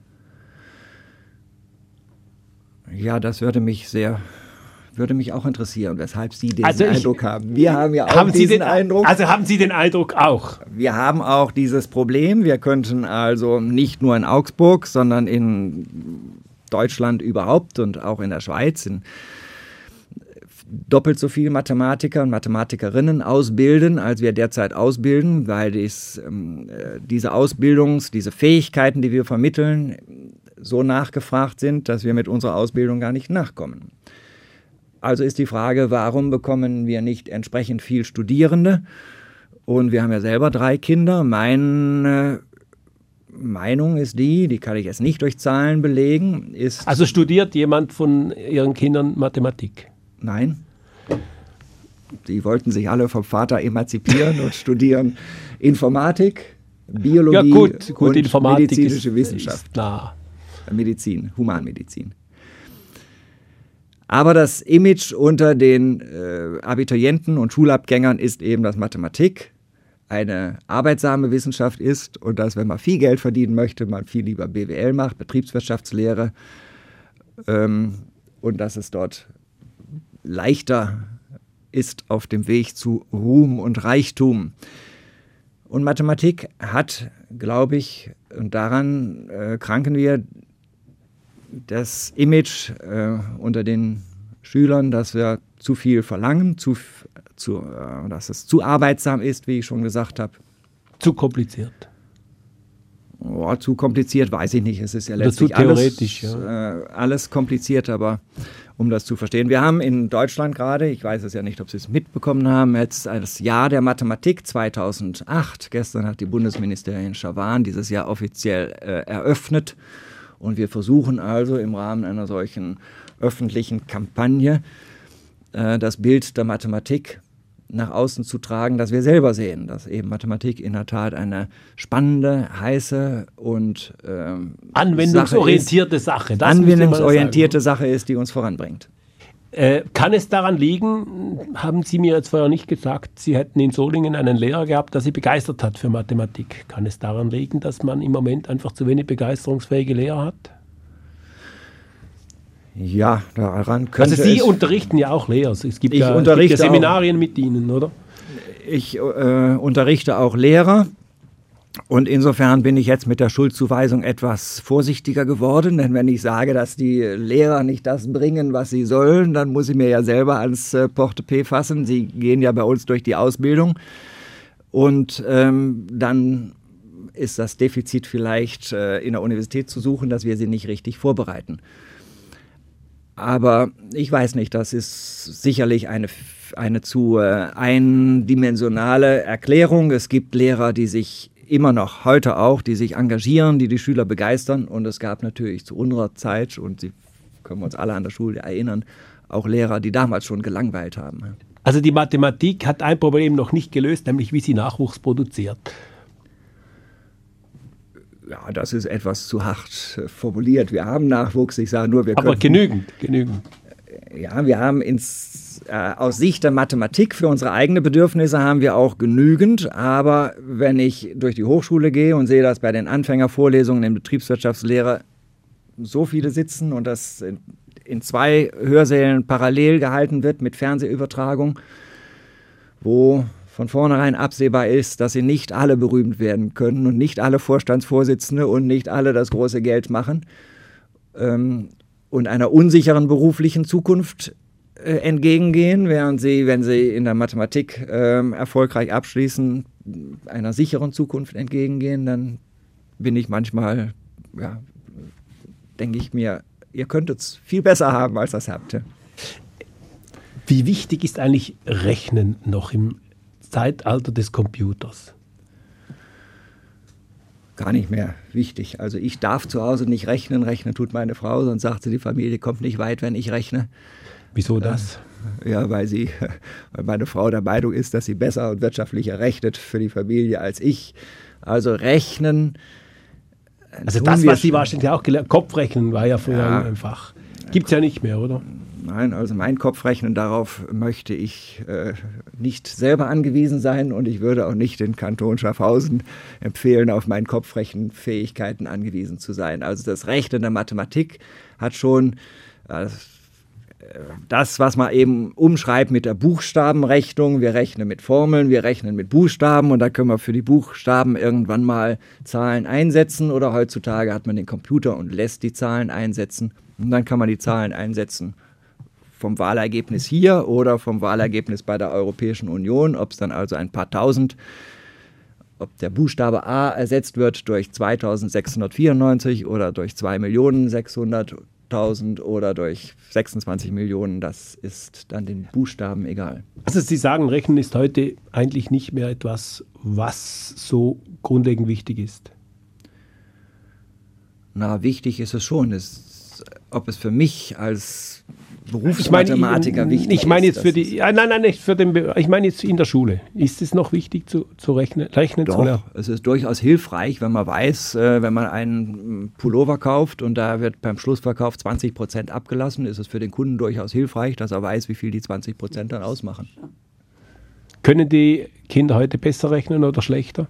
S3: Ja, das würde mich sehr... würde mich auch interessieren, weshalb Sie diesen
S2: also ich,
S3: Eindruck haben. Wir haben ja auch
S2: haben
S3: diesen
S2: Sie den,
S3: Eindruck.
S2: Also haben Sie den Eindruck auch?
S3: Wir haben auch dieses Problem. Wir könnten also nicht nur in Augsburg, sondern in Deutschland überhaupt und auch in der Schweiz in doppelt so viele Mathematiker und Mathematikerinnen ausbilden, als wir derzeit ausbilden, weil dies, ähm, diese Ausbildungs-, diese Fähigkeiten, die wir vermitteln, so nachgefragt sind, dass wir mit unserer Ausbildung gar nicht nachkommen. Also ist die Frage, warum bekommen wir nicht entsprechend viel Studierende? Und wir haben ja selber drei Kinder. Meine Meinung ist die, die kann ich jetzt nicht durch Zahlen belegen, ist...
S2: Also studiert jemand von Ihren Kindern Mathematik?
S3: Nein. Sie wollten sich alle vom Vater emanzipieren und studieren Informatik, Biologie
S2: ja, gut, gut,
S3: und
S2: Informatik
S3: medizinische
S2: ist,
S3: Wissenschaft.
S2: Ist nah.
S3: Medizin, Humanmedizin. Aber das Image unter den äh, Abiturienten und Schulabgängern ist eben, dass Mathematik eine arbeitsame Wissenschaft ist und dass, wenn man viel Geld verdienen möchte, man viel lieber B W L macht, Betriebswirtschaftslehre, ähm, und dass es dort leichter ist auf dem Weg zu Ruhm und Reichtum. Und Mathematik hat, glaube ich, und daran äh, kranken wir, das Image äh, unter den Schülern, dass wir zu viel verlangen, zu, zu, äh, dass es zu arbeitsam ist, wie ich schon gesagt habe.
S2: Zu kompliziert.
S3: Oh, zu kompliziert weiß ich nicht. Es ist ja
S2: Oder
S3: letztlich
S2: zu theoretisch,
S3: alles,
S2: ja.
S3: äh, alles kompliziert, aber um das zu verstehen. Wir haben in Deutschland gerade, ich weiß es ja nicht, ob Sie es mitbekommen haben, jetzt das Jahr der Mathematik zweitausendacht. Gestern hat die Bundesministerin Schawan dieses Jahr offiziell äh, eröffnet. Und wir versuchen also im Rahmen einer solchen öffentlichen Kampagne äh, das Bild der Mathematik nach außen zu tragen, dass wir selber sehen, dass eben Mathematik in der Tat eine spannende, heiße und ähm,
S2: anwendungsorientierte Sache.
S3: Sache ist, anwendungsorientierte Sache ist, die uns voranbringt.
S2: Äh, kann es daran liegen, haben Sie mir jetzt vorher nicht gesagt, Sie hätten in Solingen einen Lehrer gehabt, der Sie begeistert hat für Mathematik. Kann es daran liegen, dass man im Moment einfach zu wenig begeisterungsfähige Lehrer hat?
S3: Ja, daran könnte
S2: Also Sie
S3: es
S2: unterrichten ja auch Lehrer. Es gibt
S3: ich
S2: ja,
S3: unterrichte
S2: es gibt ja Seminarien auch mit Ihnen, oder?
S3: Ich äh, unterrichte auch Lehrer. Und insofern bin ich jetzt mit der Schuldzuweisung etwas vorsichtiger geworden, denn wenn ich sage, dass die Lehrer nicht das bringen, was sie sollen, dann muss ich mir ja selber ans äh, Portepee fassen. Sie gehen ja bei uns durch die Ausbildung und ähm, dann ist das Defizit vielleicht äh, in der Universität zu suchen, dass wir sie nicht richtig vorbereiten. Aber ich weiß nicht, das ist sicherlich eine, eine zu äh, eindimensionale Erklärung. Es gibt Lehrer, die sich immer noch, heute auch, die sich engagieren, die die Schüler begeistern. Und es gab natürlich zu unserer Zeit, und Sie können wir uns alle an der Schule erinnern, auch Lehrer, die damals schon gelangweilt haben.
S2: Also die Mathematik hat ein Problem noch nicht gelöst, nämlich wie sie Nachwuchs produziert.
S3: Ja, das ist etwas zu hart formuliert. Wir haben Nachwuchs, ich sage nur, wir können...
S2: Aber genügend, genügend.
S3: Ja, wir haben ins, äh, aus Sicht der Mathematik für unsere eigenen Bedürfnisse haben wir auch genügend. Aber wenn ich durch die Hochschule gehe und sehe, dass bei den Anfängervorlesungen in Betriebswirtschaftslehre so viele sitzen und das in, in zwei Hörsälen parallel gehalten wird mit Fernsehübertragung, wo von vornherein absehbar ist, dass sie nicht alle berühmt werden können und nicht alle Vorstandsvorsitzende und nicht alle das große Geld machen ähm, und einer unsicheren beruflichen Zukunft äh, entgegengehen, während sie, wenn sie in der Mathematik äh, erfolgreich abschließen, einer sicheren Zukunft entgegengehen, dann bin ich manchmal, ja, denke ich mir, ihr könntet es viel besser haben, als das habt. Ja.
S2: Wie wichtig ist eigentlich Rechnen noch im Zeitalter des Computers?
S3: Gar nicht mehr wichtig. Also ich darf zu Hause nicht rechnen. Rechnen tut meine Frau, sonst sagt sie, die Familie kommt nicht weit, wenn ich rechne.
S2: Wieso das?
S3: Äh, ja, weil sie, weil meine Frau der Meinung ist, dass sie besser und wirtschaftlicher rechnet für die Familie als ich. Also Rechnen.
S2: Also das, was Sie wahrscheinlich auch gelernt, Kopfrechnen war ja früher
S3: ja,
S2: ein Fach. Gibt es ja nicht mehr, oder?
S3: Nein, also mein Kopfrechnen, darauf möchte ich äh, nicht selber angewiesen sein und ich würde auch nicht den Kanton Schaffhausen empfehlen, auf meine Kopfrechenfähigkeiten angewiesen zu sein. Also das Rechnen der Mathematik hat schon äh, das, was man eben umschreibt mit der Buchstabenrechnung. Wir rechnen mit Formeln, wir rechnen mit Buchstaben und da können wir für die Buchstaben irgendwann mal Zahlen einsetzen oder heutzutage hat man den Computer und lässt die Zahlen einsetzen und dann kann man die Zahlen einsetzen vom Wahlergebnis hier oder vom Wahlergebnis bei der Europäischen Union, ob es dann also ein paar tausend, ob der Buchstabe A ersetzt wird durch zweitausendsechshundertvierundneunzig oder durch zwei Millionen sechshunderttausend oder durch sechsundzwanzig Millionen, das ist dann den Buchstaben egal.
S2: Also Sie sagen, Rechnen ist heute eigentlich nicht mehr etwas, was so grundlegend wichtig ist.
S3: Na, wichtig ist es schon. Es, ob es für mich als Berufsmathematiker
S2: ich meine,
S3: wichtig
S2: ich meine jetzt
S3: ist,
S2: für die, ja, nein, nein, nicht für den, ich meine jetzt in der Schule. Ist es noch wichtig zu, zu rechnen, rechnen
S3: Doch,
S2: zu lernen?
S3: es ist durchaus hilfreich, wenn man weiß, äh, wenn man einen Pullover kauft und da wird beim Schlussverkauf zwanzig Prozent abgelassen, ist es für den Kunden durchaus hilfreich, dass er weiß, wie viel die zwanzig Prozent dann ausmachen.
S2: Können die Kinder heute besser rechnen oder schlechter?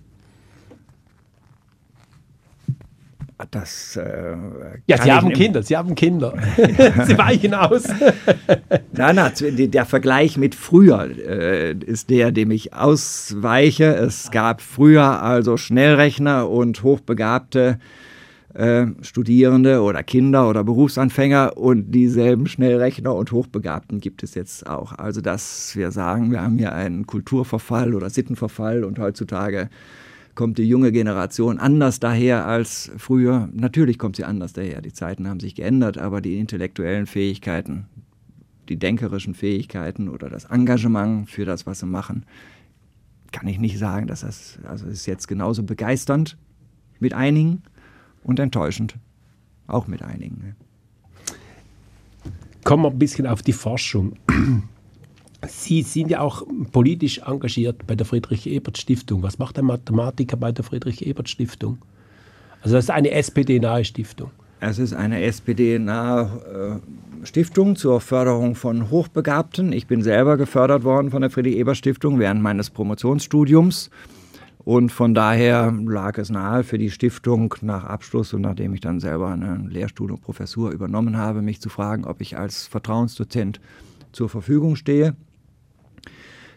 S3: Das, äh,
S2: ja, Sie haben Kinder, Sie haben Kinder. Sie weichen aus.
S3: Nein, nein, der Vergleich mit früher äh, ist der, dem ich ausweiche. Es gab früher also Schnellrechner und hochbegabte äh, Studierende oder Kinder oder Berufsanfänger und dieselben Schnellrechner und Hochbegabten gibt es jetzt auch. Also dass wir sagen, wir haben hier einen Kulturverfall oder Sittenverfall und heutzutage kommt die junge Generation anders daher als früher. Natürlich kommt sie anders daher. Die Zeiten haben sich geändert, aber die intellektuellen Fähigkeiten, die denkerischen Fähigkeiten oder das Engagement für das, was sie machen, kann ich nicht sagen, dass das, also ist jetzt genauso begeisternd mit einigen und enttäuschend auch mit einigen.
S2: Kommen wir ein bisschen auf die Forschung. Sie sind ja auch politisch engagiert bei der Friedrich-Ebert-Stiftung. Was macht ein Mathematiker bei der Friedrich-Ebert-Stiftung? Also das ist eine S P D-nahe Stiftung.
S3: Es ist eine S P D-nahe äh, Stiftung zur Förderung von Hochbegabten. Ich bin selber gefördert worden von der Friedrich-Ebert-Stiftung während meines Promotionsstudiums. Und von daher lag es nahe für die Stiftung nach Abschluss und nachdem ich dann selber einen Lehrstuhl und Professur übernommen habe, mich zu fragen, ob ich als Vertrauensdozent zur Verfügung stehe.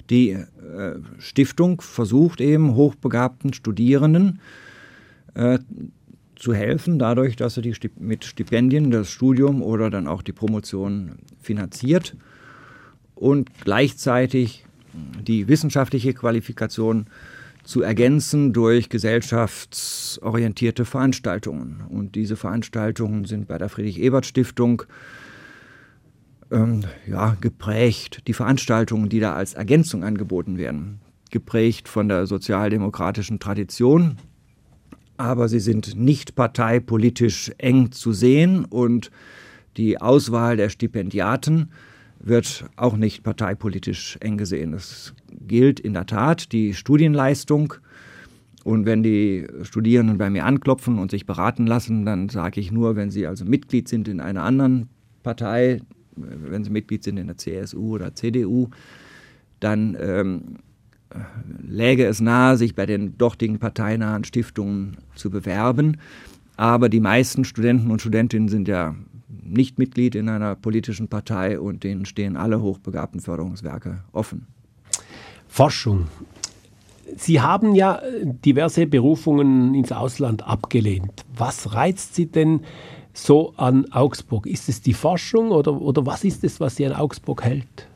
S3: Die äh, Stiftung versucht eben hochbegabten Studierenden äh, zu helfen, dadurch, dass sie die Stip- mit Stipendien das Studium oder dann auch die Promotion finanziert und gleichzeitig die wissenschaftliche Qualifikation zu ergänzen durch gesellschaftsorientierte Veranstaltungen. Und diese Veranstaltungen sind bei der Friedrich-Ebert-Stiftung ähm, ja, geprägt, die Veranstaltungen, die da als Ergänzung angeboten werden, geprägt von der sozialdemokratischen Tradition, aber sie sind nicht parteipolitisch eng zu sehen und die Auswahl der Stipendiaten wird auch nicht parteipolitisch eng gesehen. Es gilt in der Tat die Studienleistung und wenn die Studierenden bei mir anklopfen und sich beraten lassen, dann sage ich nur, wenn sie also Mitglied sind in einer anderen Partei, wenn sie Mitglied sind in der C S U oder C D U, dann ähm, läge es nahe, sich bei den dortigen parteinahen Stiftungen zu bewerben. Aber die meisten Studenten und Studentinnen sind ja nicht Mitglied in einer politischen Partei und denen stehen alle hochbegabten Förderungswerke offen.
S2: Forschung. Sie haben ja diverse Berufungen ins Ausland abgelehnt. Was reizt Sie denn so an Augsburg? Ist es die Forschung oder, oder was ist es, was Sie an Augsburg hält?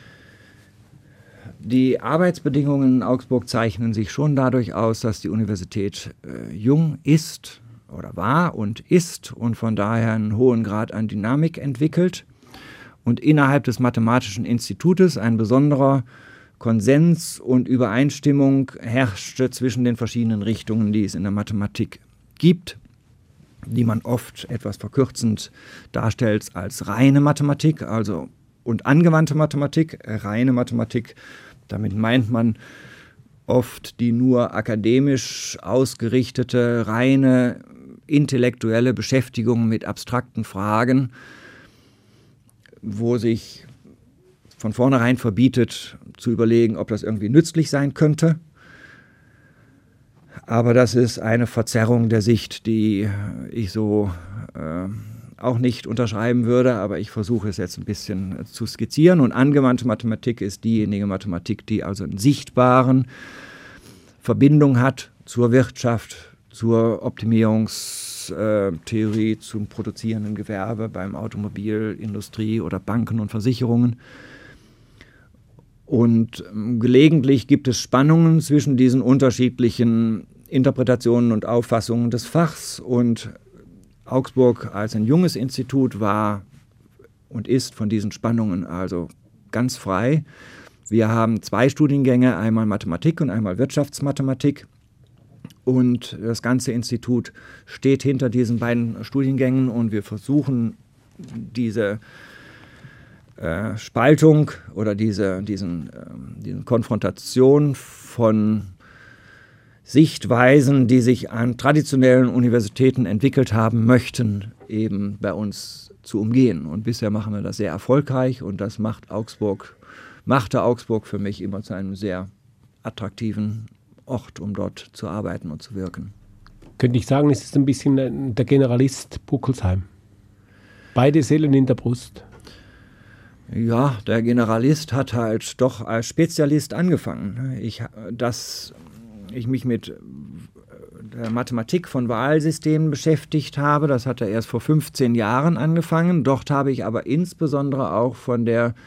S3: Die Arbeitsbedingungen in Augsburg zeichnen sich schon dadurch aus, dass die Universität äh, jung ist oder war und ist und von daher einen hohen Grad an Dynamik entwickelt und innerhalb des Mathematischen Institutes ein besonderer Konsens und Übereinstimmung herrschte zwischen den verschiedenen Richtungen, die es in der Mathematik gibt, die man oft etwas verkürzend darstellt als reine Mathematik, also und angewandte Mathematik, reine Mathematik. Damit meint man oft die nur akademisch ausgerichtete, reine intellektuelle Beschäftigung mit abstrakten Fragen, wo sich von vornherein verbietet, zu überlegen, ob das irgendwie nützlich sein könnte. Aber das ist eine Verzerrung der Sicht, die ich so äh, auch nicht unterschreiben würde, aber ich versuche es jetzt ein bisschen zu skizzieren. Und angewandte Mathematik ist diejenige Mathematik, die also eine sichtbaren Verbindung hat zur Wirtschaft, zur Optimierungstheorie, zum produzierenden Gewerbe beim Automobil, Industrie oder Banken und Versicherungen. Und gelegentlich gibt es Spannungen zwischen diesen unterschiedlichen Interpretationen und Auffassungen des Fachs. Und Augsburg als ein junges Institut war und ist von diesen Spannungen also ganz frei. Wir haben zwei Studiengänge, einmal Mathematik und einmal Wirtschaftsmathematik. Und das ganze Institut steht hinter diesen beiden Studiengängen und wir versuchen diese äh, Spaltung oder diese diesen, äh, diesen Konfrontation von Sichtweisen, die sich an traditionellen Universitäten entwickelt haben möchten, eben bei uns zu umgehen. Und bisher machen wir das sehr erfolgreich und das macht Augsburg, machte Augsburg für mich immer zu einem sehr attraktiven Ort, um dort zu arbeiten und zu wirken.
S2: Könnte ich sagen, es ist ein bisschen der Generalist Buckelsheim. Beide Seelen in der Brust.
S3: Ja, der Generalist hat halt doch als Spezialist angefangen. Ich, dass ich mich mit der Mathematik von Wahlsystemen beschäftigt habe, das hat er erst vor fünfzehn Jahren angefangen. Dort habe ich aber insbesondere auch von der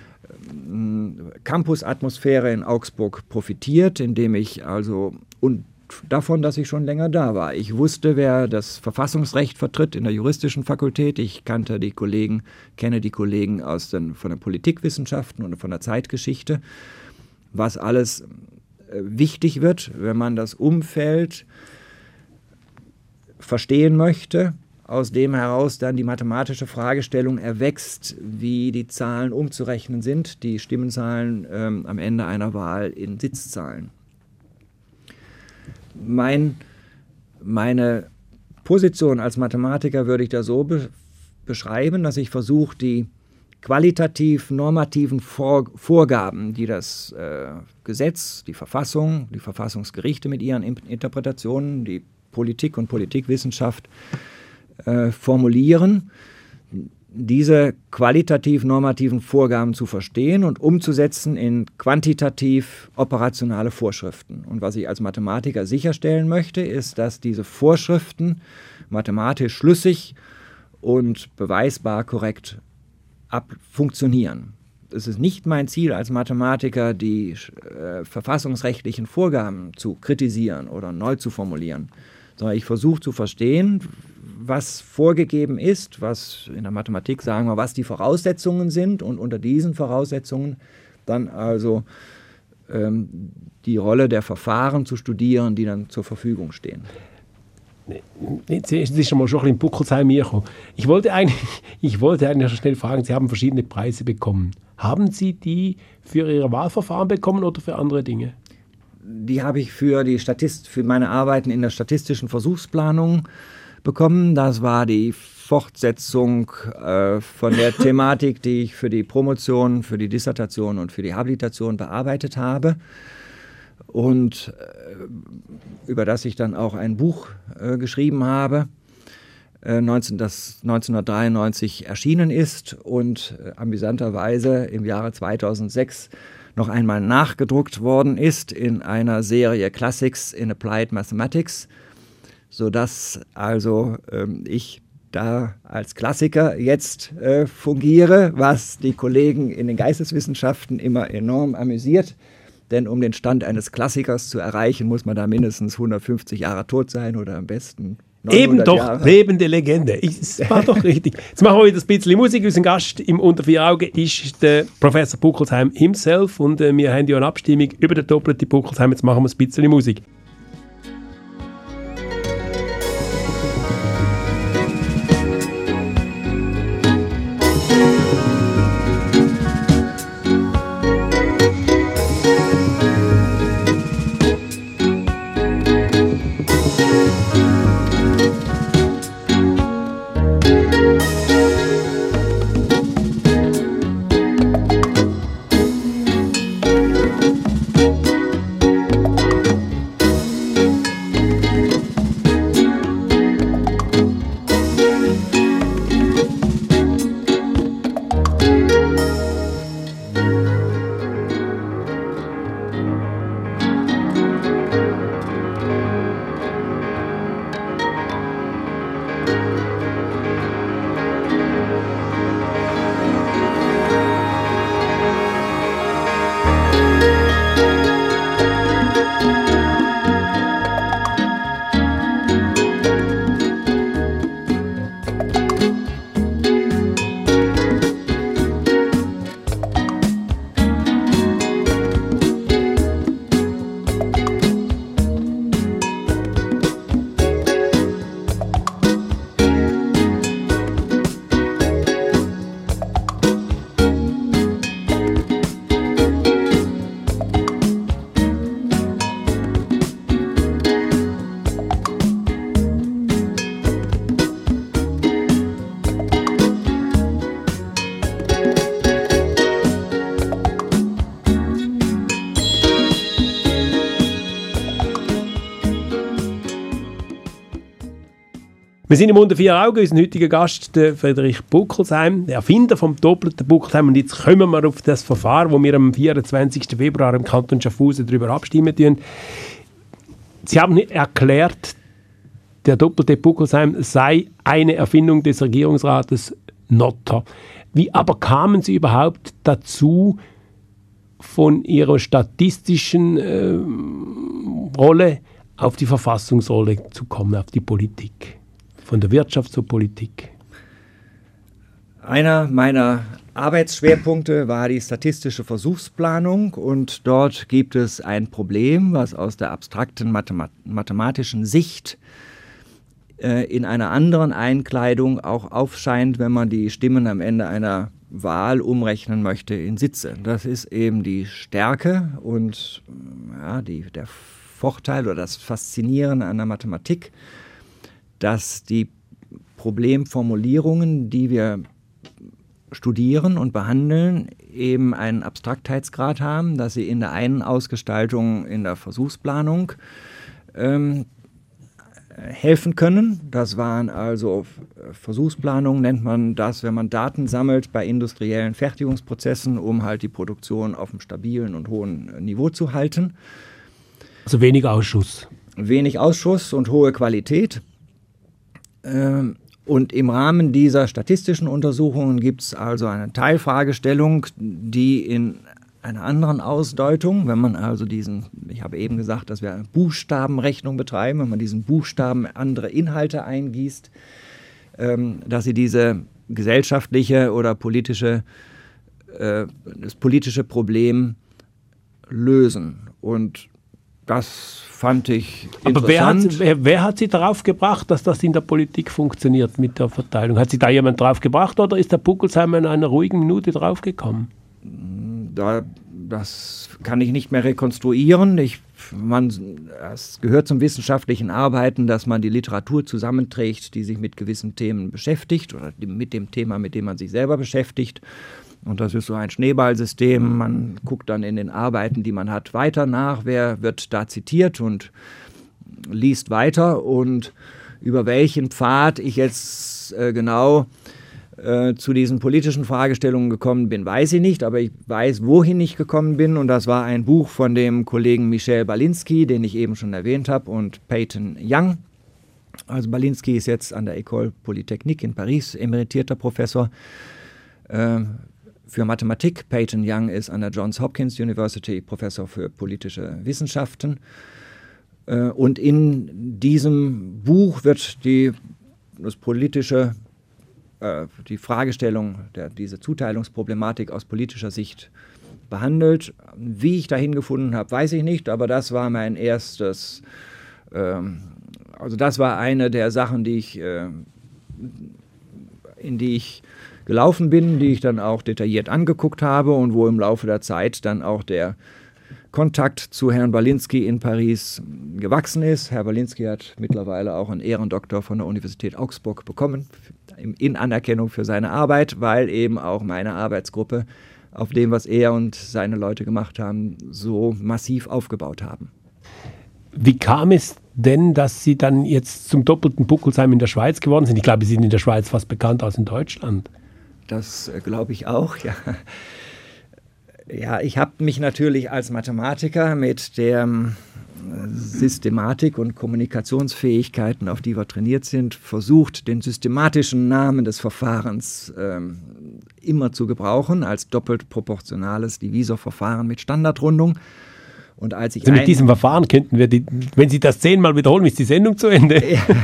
S3: Campusatmosphäre in Augsburg profitiert, indem ich also und davon, dass ich schon länger da war. Ich wusste, wer das Verfassungsrecht vertritt in der juristischen Fakultät. Ich kannte die Kollegen, kenne die Kollegen aus den, von den Politikwissenschaften und von der Zeitgeschichte, was alles äh, wichtig wird, wenn man das Umfeld verstehen möchte, aus dem heraus dann die mathematische Fragestellung erwächst, wie die Zahlen umzurechnen sind, die Stimmenzahlen ähm, am Ende einer Wahl in Sitzzahlen. Mein, meine Position als Mathematiker würde ich da so be- beschreiben, dass ich versuche, die qualitativ normativen Vor- Vorgaben, die das äh, Gesetz, die Verfassung, die Verfassungsgerichte mit ihren Interpretationen, die Politik und Politikwissenschaft Äh, formulieren, diese qualitativ normativen Vorgaben zu verstehen und umzusetzen in quantitativ operationale Vorschriften. Und was ich als Mathematiker sicherstellen möchte, ist, dass diese Vorschriften mathematisch schlüssig und beweisbar korrekt ab funktionieren. Es ist nicht mein Ziel als Mathematiker, die äh, verfassungsrechtlichen Vorgaben zu kritisieren oder neu zu formulieren, sondern ich versuche zu verstehen, was vorgegeben ist, was in der Mathematik sagen wir, was die Voraussetzungen sind und unter diesen Voraussetzungen dann also ähm, die Rolle der Verfahren zu studieren, die dann zur Verfügung stehen.
S2: Jetzt ist schon mal schon ein bisschen in Buckelsheim gekommen. Ich wollte eigentlich, ich wollte eigentlich schon schnell fragen, Sie haben verschiedene Preise bekommen. Haben Sie die für Ihre Wahlverfahren bekommen oder für andere Dinge?
S3: Die habe ich für, die Statist, für meine Arbeiten in der statistischen Versuchsplanung bekommen. Das war die Fortsetzung äh, von der Thematik, die ich für die Promotion, für die Dissertation und für die Habilitation bearbeitet habe. Und äh, über das ich dann auch ein Buch äh, geschrieben habe, äh, neunzehn, das neunzehnhundertdreiundneunzig erschienen ist und äh, amüsanterweise im Jahre zweitausendsechs noch einmal nachgedruckt worden ist in einer Serie Classics in Applied Mathematics, sodass also ähm, ich da als Klassiker jetzt äh, fungiere, was die Kollegen in den Geisteswissenschaften immer enorm amüsiert. Denn um den Stand eines Klassikers zu erreichen, muss man da mindestens hundertfünfzig Jahre tot sein oder am besten
S2: Eben doch,
S3: Jahre.
S2: Lebende Legende. Es war doch richtig. Jetzt machen wir wieder ein bisschen Musik. Unser Gast im Unter vier Augen ist der Professor Buckelsheim himself und äh, wir haben ja eine Abstimmung über den doppelten Buckelsheim. Jetzt machen wir ein bisschen Musik. Wir sind im Unter vier Augen, unser heutiger Gast, der Friedrich Buckelsheim, der Erfinder vom doppelten Buckelsheim. Und jetzt kommen wir auf das Verfahren, wo wir am vierundzwanzigsten Februar im Kanton Schaffhausen darüber abstimmen tun. Sie haben erklärt, der doppelte Buckelsheim sei eine Erfindung des Regierungsrates Notter. Wie aber kamen Sie überhaupt dazu, von Ihrer statistischen äh, Rolle auf die Verfassungsrolle zu kommen, auf die Politik? Von der Wirtschaft zur Politik?
S3: Einer meiner Arbeitsschwerpunkte war die statistische Versuchsplanung und dort gibt es ein Problem, was aus der abstrakten Mathemat- mathematischen Sicht äh, in einer anderen Einkleidung auch aufscheint, wenn man die Stimmen am Ende einer Wahl umrechnen möchte in Sitze. Das ist eben die Stärke und ja, die, der Vorteil oder das Faszinierende an der Mathematik, dass die Problemformulierungen, die wir studieren und behandeln, eben einen Abstraktheitsgrad haben, dass sie in der einen Ausgestaltung in der Versuchsplanung ähm, helfen können. Das waren also Versuchsplanungen, nennt man das, wenn man Daten sammelt bei industriellen Fertigungsprozessen, um halt die Produktion auf einem stabilen und hohen Niveau zu halten.
S2: Also wenig Ausschuss.
S3: Wenig Ausschuss und hohe Qualität. Und im Rahmen dieser statistischen Untersuchungen gibt es also eine Teilfragestellung, die in einer anderen Ausdeutung, wenn man also diesen, ich habe eben gesagt, dass wir eine Buchstabenrechnung betreiben, wenn man diesen Buchstaben andere Inhalte eingießt, ähm, dass sie diese gesellschaftliche oder politische, äh, das politische Problem lösen. Und das fand ich interessant.
S2: Aber wer hat, wer, wer hat Sie darauf gebracht, dass das in der Politik funktioniert mit der Verteilung? Hat Sie da jemand drauf gebracht oder ist der Puckelsheimer in einer ruhigen Minute draufgekommen?
S3: Da, das kann ich nicht mehr rekonstruieren. Ich, man, es gehört zum wissenschaftlichen Arbeiten, dass man die Literatur zusammenträgt, die sich mit gewissen Themen beschäftigt oder mit dem Thema, mit dem man sich selber beschäftigt. Und das ist so ein Schneeballsystem. Man guckt dann in den Arbeiten, die man hat, weiter nach. Wer wird da zitiert und liest weiter? Und über welchen Pfad ich jetzt äh, genau äh, zu diesen politischen Fragestellungen gekommen bin, weiß ich nicht. Aber ich weiß, wohin ich gekommen bin. Und das war ein Buch von dem Kollegen Michel Balinski, den ich eben schon erwähnt habe, und Peyton Young. Also Balinski ist jetzt an der École Polytechnique in Paris emeritierter Professor äh, für Mathematik. Peyton Young ist an der Johns Hopkins University Professor für politische Wissenschaften. Äh, und in diesem Buch wird die, das politische, äh, die Fragestellung, der, diese Zuteilungsproblematik aus politischer Sicht behandelt. Wie ich dahin gefunden habe, weiß ich nicht, aber das war mein erstes, ähm, also das war eine der Sachen, die ich, äh, in die ich gelaufen bin, die ich dann auch detailliert angeguckt habe und wo im Laufe der Zeit dann auch der Kontakt zu Herrn Balinski in Paris gewachsen ist. Herr Balinski hat mittlerweile auch einen Ehrendoktor von der Universität Augsburg bekommen, in Anerkennung für seine Arbeit, weil eben auch meine Arbeitsgruppe auf dem, was er und seine Leute gemacht haben, so massiv aufgebaut haben.
S2: Wie kam es denn, dass Sie dann jetzt zum doppelten Puckelsheim in der Schweiz geworden sind? Ich glaube, Sie sind in der Schweiz fast bekannter als in Deutschland.
S3: Das äh, glaube ich auch, ja. Ja, ich habe mich natürlich als Mathematiker mit der ähm, Systematik und Kommunikationsfähigkeiten, auf die wir trainiert sind, versucht, den systematischen Namen des Verfahrens ähm, immer zu gebrauchen, als doppelt proportionales Divisorverfahren mit Standardrundung. Und als ich
S2: also mit diesem Verfahren könnten wir, die, wenn Sie das zehnmal wiederholen, ist die Sendung zu Ende.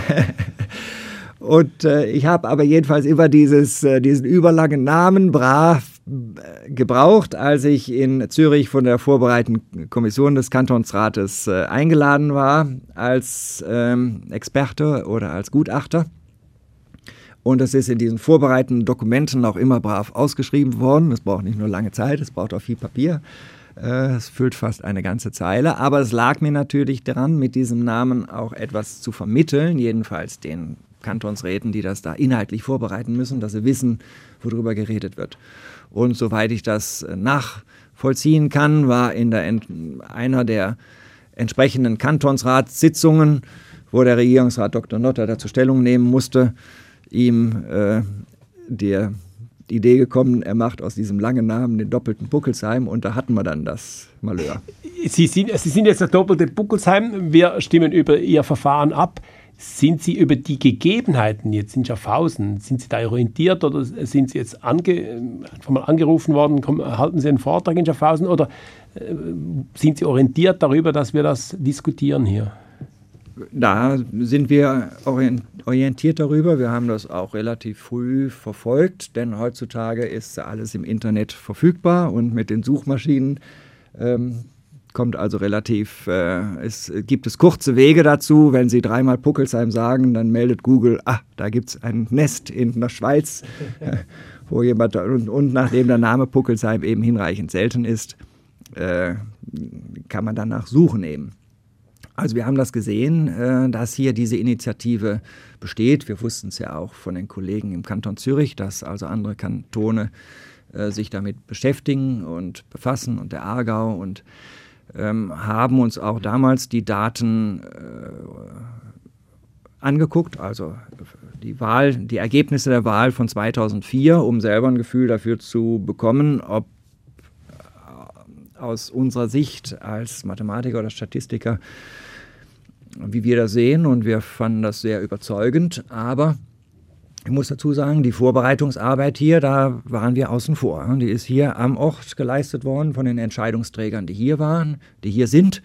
S3: Und äh, ich habe aber jedenfalls immer dieses, äh, diesen überlangen Namen brav äh, gebraucht, als ich in Zürich von der vorbereitenden Kommission des Kantonsrates äh, eingeladen war als ähm, Experte oder als Gutachter. Und das ist in diesen vorbereitenden Dokumenten auch immer brav ausgeschrieben worden. Das braucht nicht nur lange Zeit, es braucht auch viel Papier. Es füllt fast eine ganze Zeile, aber es lag mir natürlich daran, mit diesem Namen auch etwas zu vermitteln, jedenfalls den Kantonsräten, die das da inhaltlich vorbereiten müssen, dass sie wissen, worüber geredet wird. Und soweit ich das nachvollziehen kann, war in der, einer der entsprechenden Kantonsratssitzungen, wo der Regierungsrat Doktor Notter dazu Stellung nehmen musste, ihm äh, der die Idee gekommen, er macht aus diesem langen Namen den doppelten Puckelsheim und da hatten wir dann das Malheur.
S2: Sie sind, Sie sind jetzt der doppelte Puckelsheim, wir stimmen über Ihr Verfahren ab. Sind Sie über die Gegebenheiten jetzt in Schaffhausen, sind Sie da orientiert oder sind Sie jetzt ange, einfach mal angerufen worden, kommen, halten Sie einen Vortrag in Schaffhausen oder äh, sind Sie orientiert darüber, dass wir das diskutieren hier?
S3: Da sind wir orientiert darüber. Wir haben das auch relativ früh verfolgt, denn heutzutage ist alles im Internet verfügbar und mit den Suchmaschinen ähm, kommt also relativ, äh, es gibt es kurze Wege dazu. Wenn Sie dreimal Puckelsheim sagen, dann meldet Google, ah, da gibt es ein Nest in der Schweiz, wo jemand, und, und nachdem der Name Puckelsheim eben hinreichend selten ist, äh, kann man danach suchen eben. Also wir haben das gesehen, äh, dass hier diese Initiative besteht. Wir wussten es ja auch von den Kollegen im Kanton Zürich, dass also andere Kantone äh, sich damit beschäftigen und befassen und der Aargau und ähm, haben uns auch damals die Daten angeguckt, also die Wahl, die Ergebnisse der Wahl von zweitausendvier, um selber ein Gefühl dafür zu bekommen, ob aus unserer Sicht als Mathematiker oder Statistiker, wie wir das sehen, und wir fanden das sehr überzeugend, aber ich muss dazu sagen, die Vorbereitungsarbeit hier, da waren wir außen vor. Die ist hier am Ort geleistet worden von den Entscheidungsträgern, die hier waren, die hier sind.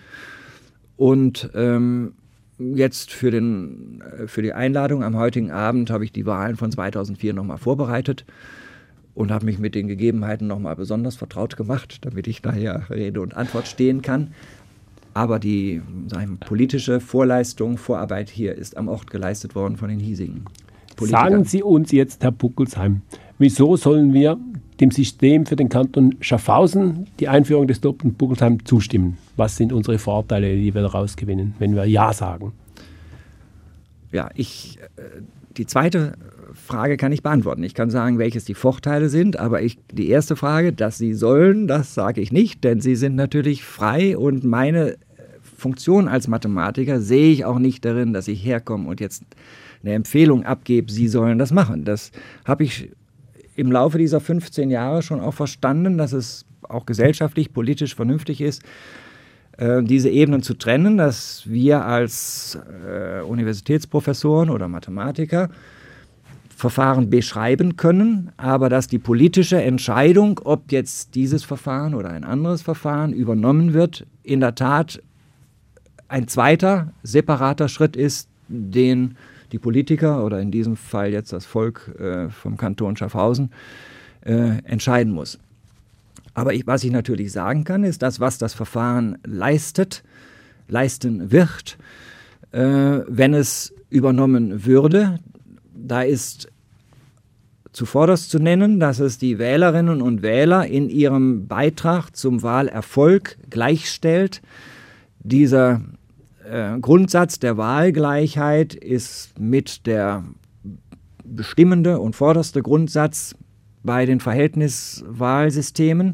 S3: Und ähm, jetzt für, den, für die Einladung am heutigen Abend habe ich die Wahlen von zweitausendvier nochmal vorbereitet und habe mich mit den Gegebenheiten nochmal besonders vertraut gemacht, damit ich da hier Rede und Antwort stehen kann. Aber die sagen wir, politische Vorleistung, Vorarbeit hier ist am Ort geleistet worden von den hiesigen Politikern.
S2: Sagen Sie uns jetzt, Herr Puckelsheim, wieso sollen wir dem System für den Kanton Schaffhausen, die Einführung des doppelten Puckelsheim, zustimmen? Was sind unsere Vorteile, die wir daraus gewinnen, wenn wir Ja sagen?
S3: Ja, ich, die zweite Frage kann ich beantworten. Ich kann sagen, welches die Vorteile sind, aber ich, die erste Frage, dass Sie sollen, das sage ich nicht, denn Sie sind natürlich frei und meine Funktion als Mathematiker sehe ich auch nicht darin, dass ich herkomme und jetzt eine Empfehlung abgebe, Sie sollen das machen. Das habe ich im Laufe dieser fünfzehn Jahre schon auch verstanden, dass es auch gesellschaftlich, politisch vernünftig ist, äh, diese Ebenen zu trennen, dass wir als äh, Universitätsprofessoren oder Mathematiker Verfahren beschreiben können, aber dass die politische Entscheidung, ob jetzt dieses Verfahren oder ein anderes Verfahren übernommen wird, in der Tat ein zweiter, separater Schritt ist, den die Politiker oder in diesem Fall jetzt das Volk äh, vom Kanton Schaffhausen äh, entscheiden muss. Aber ich, was ich natürlich sagen kann, ist, dass was das Verfahren leistet, leisten wird, äh, wenn es übernommen würde. Da ist zuvorderst zu nennen, dass es die Wählerinnen und Wähler in ihrem Beitrag zum Wahlerfolg gleichstellt. Dieser äh, Grundsatz der Wahlgleichheit ist mit der bestimmende und vorderste Grundsatz bei den Verhältniswahlsystemen.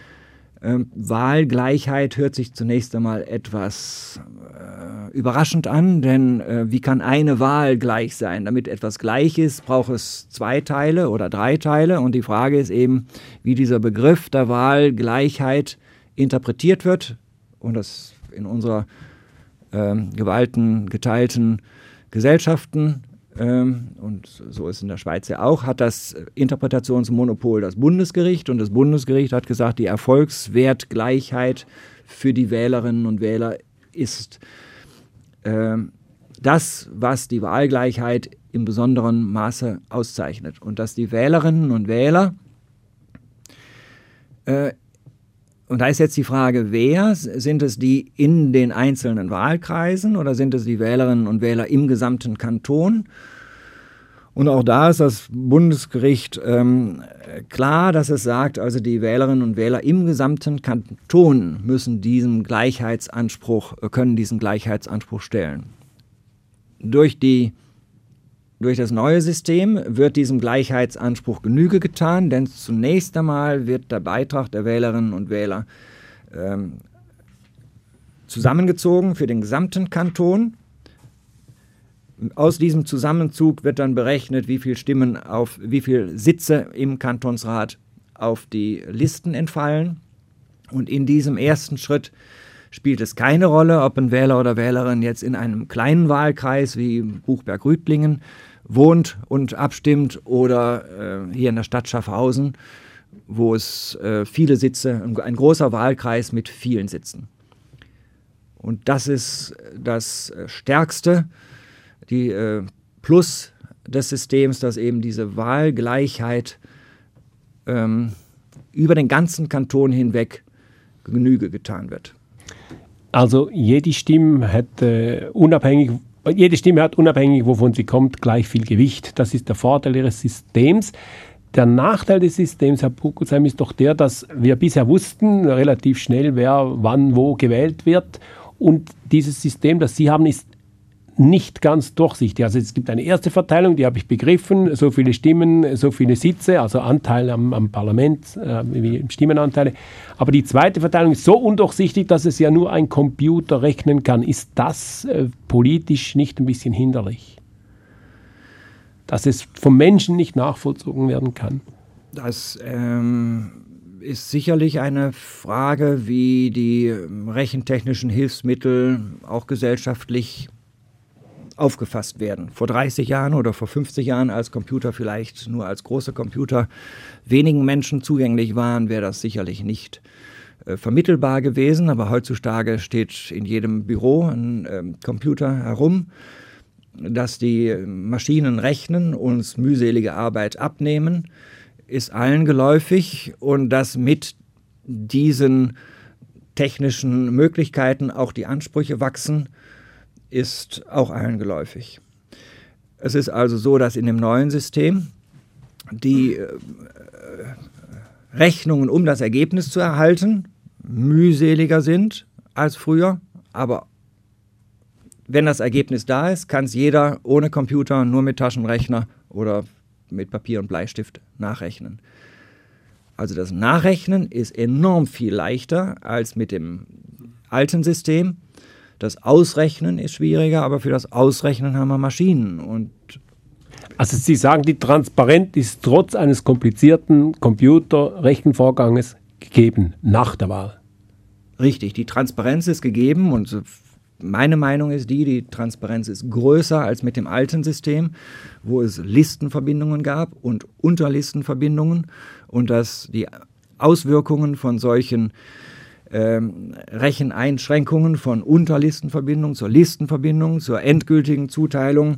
S3: Ähm, Wahlgleichheit hört sich zunächst einmal etwas äh, überraschend an, denn äh, wie kann eine Wahl gleich sein? Damit etwas gleich ist, braucht es zwei Teile oder drei Teile und die Frage ist eben, wie dieser Begriff der Wahlgleichheit interpretiert wird und das in unserer ähm, gewalten, geteilten Gesellschaften ähm, und so ist in der Schweiz ja auch, hat das Interpretationsmonopol das Bundesgericht und das Bundesgericht hat gesagt, die Erfolgswertgleichheit für die Wählerinnen und Wähler ist ähm, das, was die Wahlgleichheit im besonderen Maße auszeichnet und dass die Wählerinnen und Wähler äh, und da ist jetzt die Frage, wer? Sind es die in den einzelnen Wahlkreisen oder sind es die Wählerinnen und Wähler im gesamten Kanton? Und auch da ist das Bundesgericht ähm, klar, dass es sagt, also die Wählerinnen und Wähler im gesamten Kanton müssen diesen Gleichheitsanspruch, können diesen Gleichheitsanspruch stellen. Durch die Durch das neue System wird diesem Gleichheitsanspruch Genüge getan, denn zunächst einmal wird der Beitrag der Wählerinnen und Wähler ähm, zusammengezogen für den gesamten Kanton. Aus diesem Zusammenzug wird dann berechnet, wie viele Stimmen auf, wie viele Sitze im Kantonsrat auf die Listen entfallen. Und in diesem ersten Schritt spielt es keine Rolle, ob ein Wähler oder Wählerin jetzt in einem kleinen Wahlkreis wie Buchberg-Rüdlingen wohnt und abstimmt oder äh, hier in der Stadt Schaffhausen, wo es äh, viele Sitze, ein, ein großer Wahlkreis mit vielen Sitzen. Und das ist das Stärkste, die äh, Plus des Systems, dass eben diese Wahlgleichheit ähm, über den ganzen Kanton hinweg Genüge getan wird.
S2: Also jede Stimme hat äh, unabhängig, jede Stimme hat unabhängig, wovon sie kommt, gleich viel Gewicht. Das ist der Vorteil ihres Systems. Der Nachteil des Systems, Herr Puckelsheim, ist doch der, dass wir bisher wussten, relativ schnell, wer wann wo gewählt wird. Und dieses System, das Sie haben, ist nicht ganz durchsichtig. Also es gibt eine erste Verteilung, die habe ich begriffen, so viele Stimmen, so viele Sitze, also Anteil am, am Parlament, äh, wie Stimmenanteile. Aber die zweite Verteilung ist so undurchsichtig, dass es ja nur ein Computer rechnen kann. Ist das äh, politisch nicht ein bisschen hinderlich? dass es vom Menschen nicht nachvollzogen werden kann?
S3: Das ähm, ist sicherlich eine Frage, wie die rechentechnischen Hilfsmittel auch gesellschaftlich aufgefasst werden. Vor dreißig Jahren oder vor fünfzig Jahren, als Computer vielleicht nur als große Computer wenigen Menschen zugänglich waren, wäre das sicherlich nicht äh, vermittelbar gewesen. Aber heutzutage steht in jedem Büro ein äh, Computer herum, dass die Maschinen rechnen, uns mühselige Arbeit abnehmen, ist allen geläufig, und dass mit diesen technischen Möglichkeiten auch die Ansprüche wachsen, ist auch allen geläufig. Es ist also so, dass in dem neuen System die äh, Rechnungen, um das Ergebnis zu erhalten, mühseliger sind als früher, aber wenn das Ergebnis da ist, kann es jeder ohne Computer, nur mit Taschenrechner oder mit Papier und Bleistift nachrechnen. Also das Nachrechnen ist enorm viel leichter als mit dem alten System. Das Ausrechnen ist schwieriger, aber für das Ausrechnen haben wir Maschinen. Und
S2: also Sie sagen, die Transparenz ist trotz eines komplizierten Computerrechenvorganges gegeben nach der Wahl.
S3: Richtig, die Transparenz ist gegeben, und meine Meinung ist die, die Transparenz ist größer als mit dem alten System, wo es Listenverbindungen gab und Unterlistenverbindungen, und dass die Auswirkungen von solchen ähm, Recheneinschränkungen von Unterlistenverbindung zur Listenverbindung, zur endgültigen Zuteilung,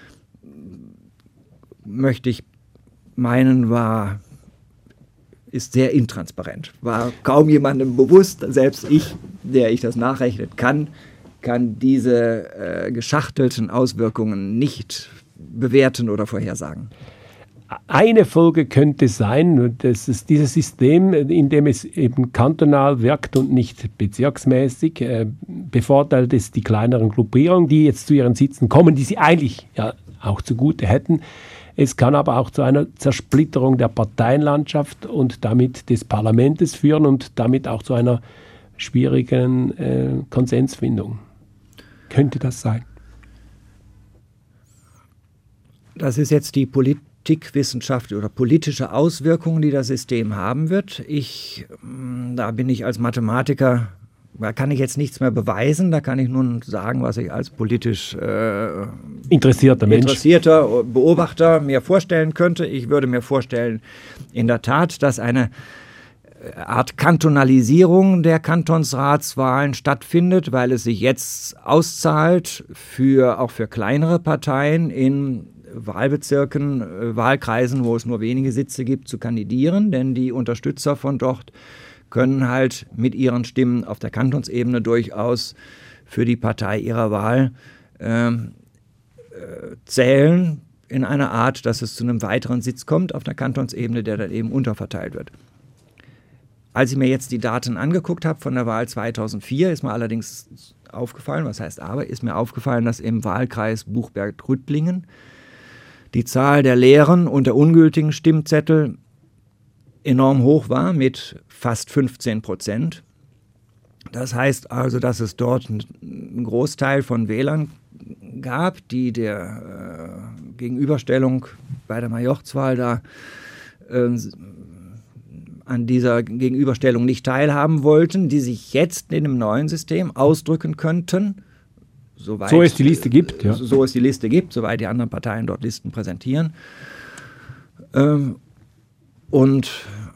S3: möchte ich meinen, war, ist sehr intransparent. War kaum jemandem bewusst, selbst ich, der ich das nachrechnen kann, kann diese äh, geschachtelten Auswirkungen nicht bewerten oder vorhersagen.
S2: Eine Folge könnte sein, dass es dieses System, in dem es eben kantonal wirkt und nicht bezirksmäßig, äh, bevorteilt es die kleineren Gruppierungen, die jetzt zu ihren Sitzen kommen, die sie eigentlich ja auch zugute hätten. Es kann aber auch zu einer Zersplitterung der Parteienlandschaft und damit des Parlaments führen und damit auch zu einer schwierigen äh, Konsensfindung. Könnte das sein?
S3: Das ist jetzt die Politikwissenschaft oder politische Auswirkungen, die das System haben wird. Ich, da bin ich als Mathematiker, da kann ich jetzt nichts mehr beweisen, da kann ich nur sagen, was ich als politisch äh,
S2: interessierter Mensch,
S3: interessierter Beobachter mir vorstellen könnte. Ich würde mir vorstellen, in der Tat, dass eine Art Kantonalisierung der Kantonsratswahlen stattfindet, weil es sich jetzt auszahlt, für, auch für kleinere Parteien in Wahlbezirken, äh, Wahlkreisen, wo es nur wenige Sitze gibt, zu kandidieren, denn die Unterstützer von dort können halt mit ihren Stimmen auf der Kantonsebene durchaus für die Partei ihrer Wahl äh, äh, zählen, in einer Art, dass es zu einem weiteren Sitz kommt auf der Kantonsebene, der dann eben unterverteilt wird. Als ich mir jetzt die Daten angeguckt habe von der Wahl zweitausendvier, ist mir allerdings aufgefallen, was heißt aber, ist mir aufgefallen, dass im Wahlkreis Buchberg-Rüttlingen die Zahl der leeren und der ungültigen Stimmzettel enorm hoch war, mit fast fünfzehn Prozent. Das heißt also, dass es dort einen Großteil von Wählern gab, die der äh, Gegenüberstellung bei der Majorzwahl da äh, an dieser Gegenüberstellung nicht teilhaben wollten, die sich jetzt in dem neuen System ausdrücken könnten, soweit
S2: so es die Liste gibt, ja.
S3: so es die Liste gibt, soweit die anderen Parteien dort Listen präsentieren. Ähm, und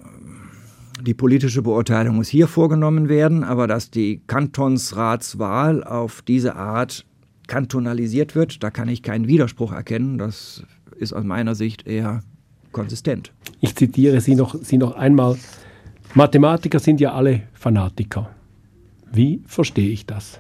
S3: die politische Beurteilung muss hier vorgenommen werden, aber dass die Kantonsratswahl auf diese Art kantonalisiert wird, da kann ich keinen Widerspruch erkennen. Das ist aus meiner Sicht eher konsistent.
S2: Ich zitiere Sie noch, Sie noch einmal. Mathematiker sind ja alle Fanatiker. Wie verstehe ich das?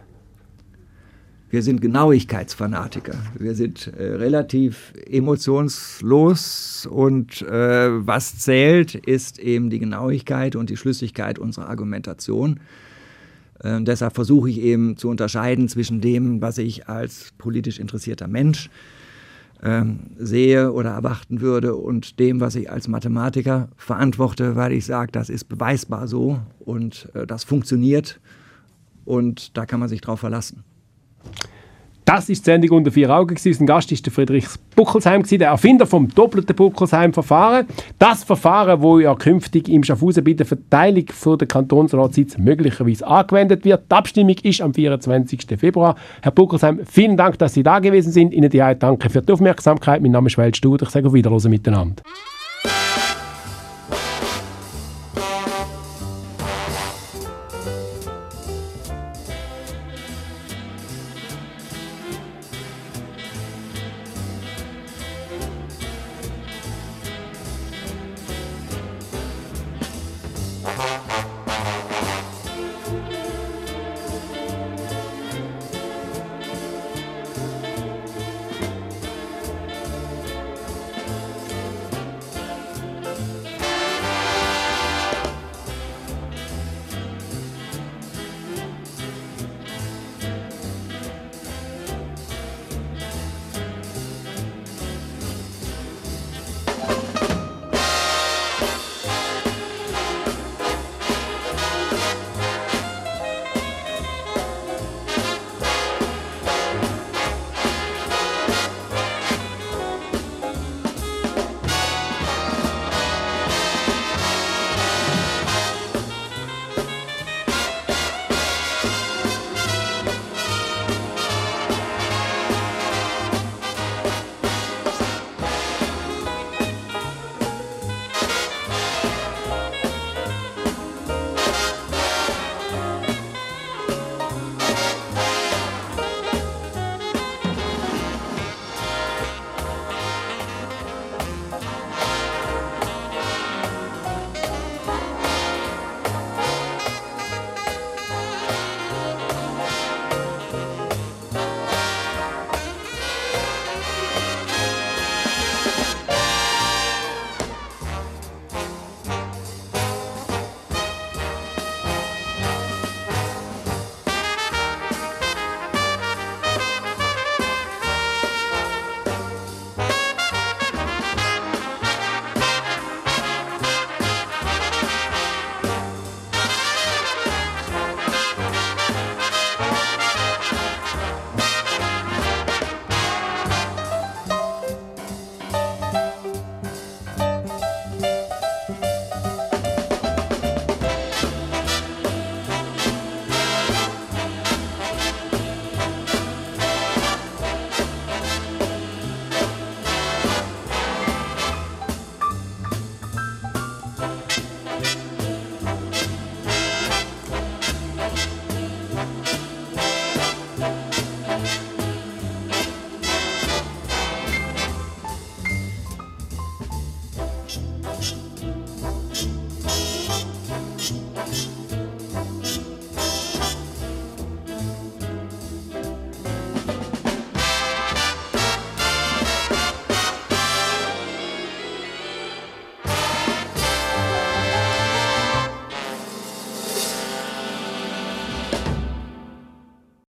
S3: Wir sind Genauigkeitsfanatiker. Wir sind äh, relativ emotionslos und äh, was zählt, ist eben die Genauigkeit und die Schlüssigkeit unserer Argumentation. Äh, deshalb versuche ich eben zu unterscheiden zwischen dem, was ich als politisch interessierter Mensch äh, sehe oder erwarten würde, und dem, was ich als Mathematiker verantworte, weil ich sage, das ist beweisbar so und äh, das funktioniert und da kann man sich drauf verlassen.
S2: Das war die Sendung «Unter vier Augen». Unser Gast war der Friedrich Buckelsheim, der Erfinder vom doppelten Buckelsheim-Verfahren. Das Verfahren, das ja künftig im Schaffhausen bei der Verteilung von der Kantonsratssitz möglicherweise angewendet wird. Die Abstimmung ist am vierundzwanzigsten Februar. Herr Buckelsheim, vielen Dank, dass Sie da gewesen sind. Ihnen die Danke für die Aufmerksamkeit. Mein Name ist Weltstuder. Ich sage auf Wiederhören miteinander.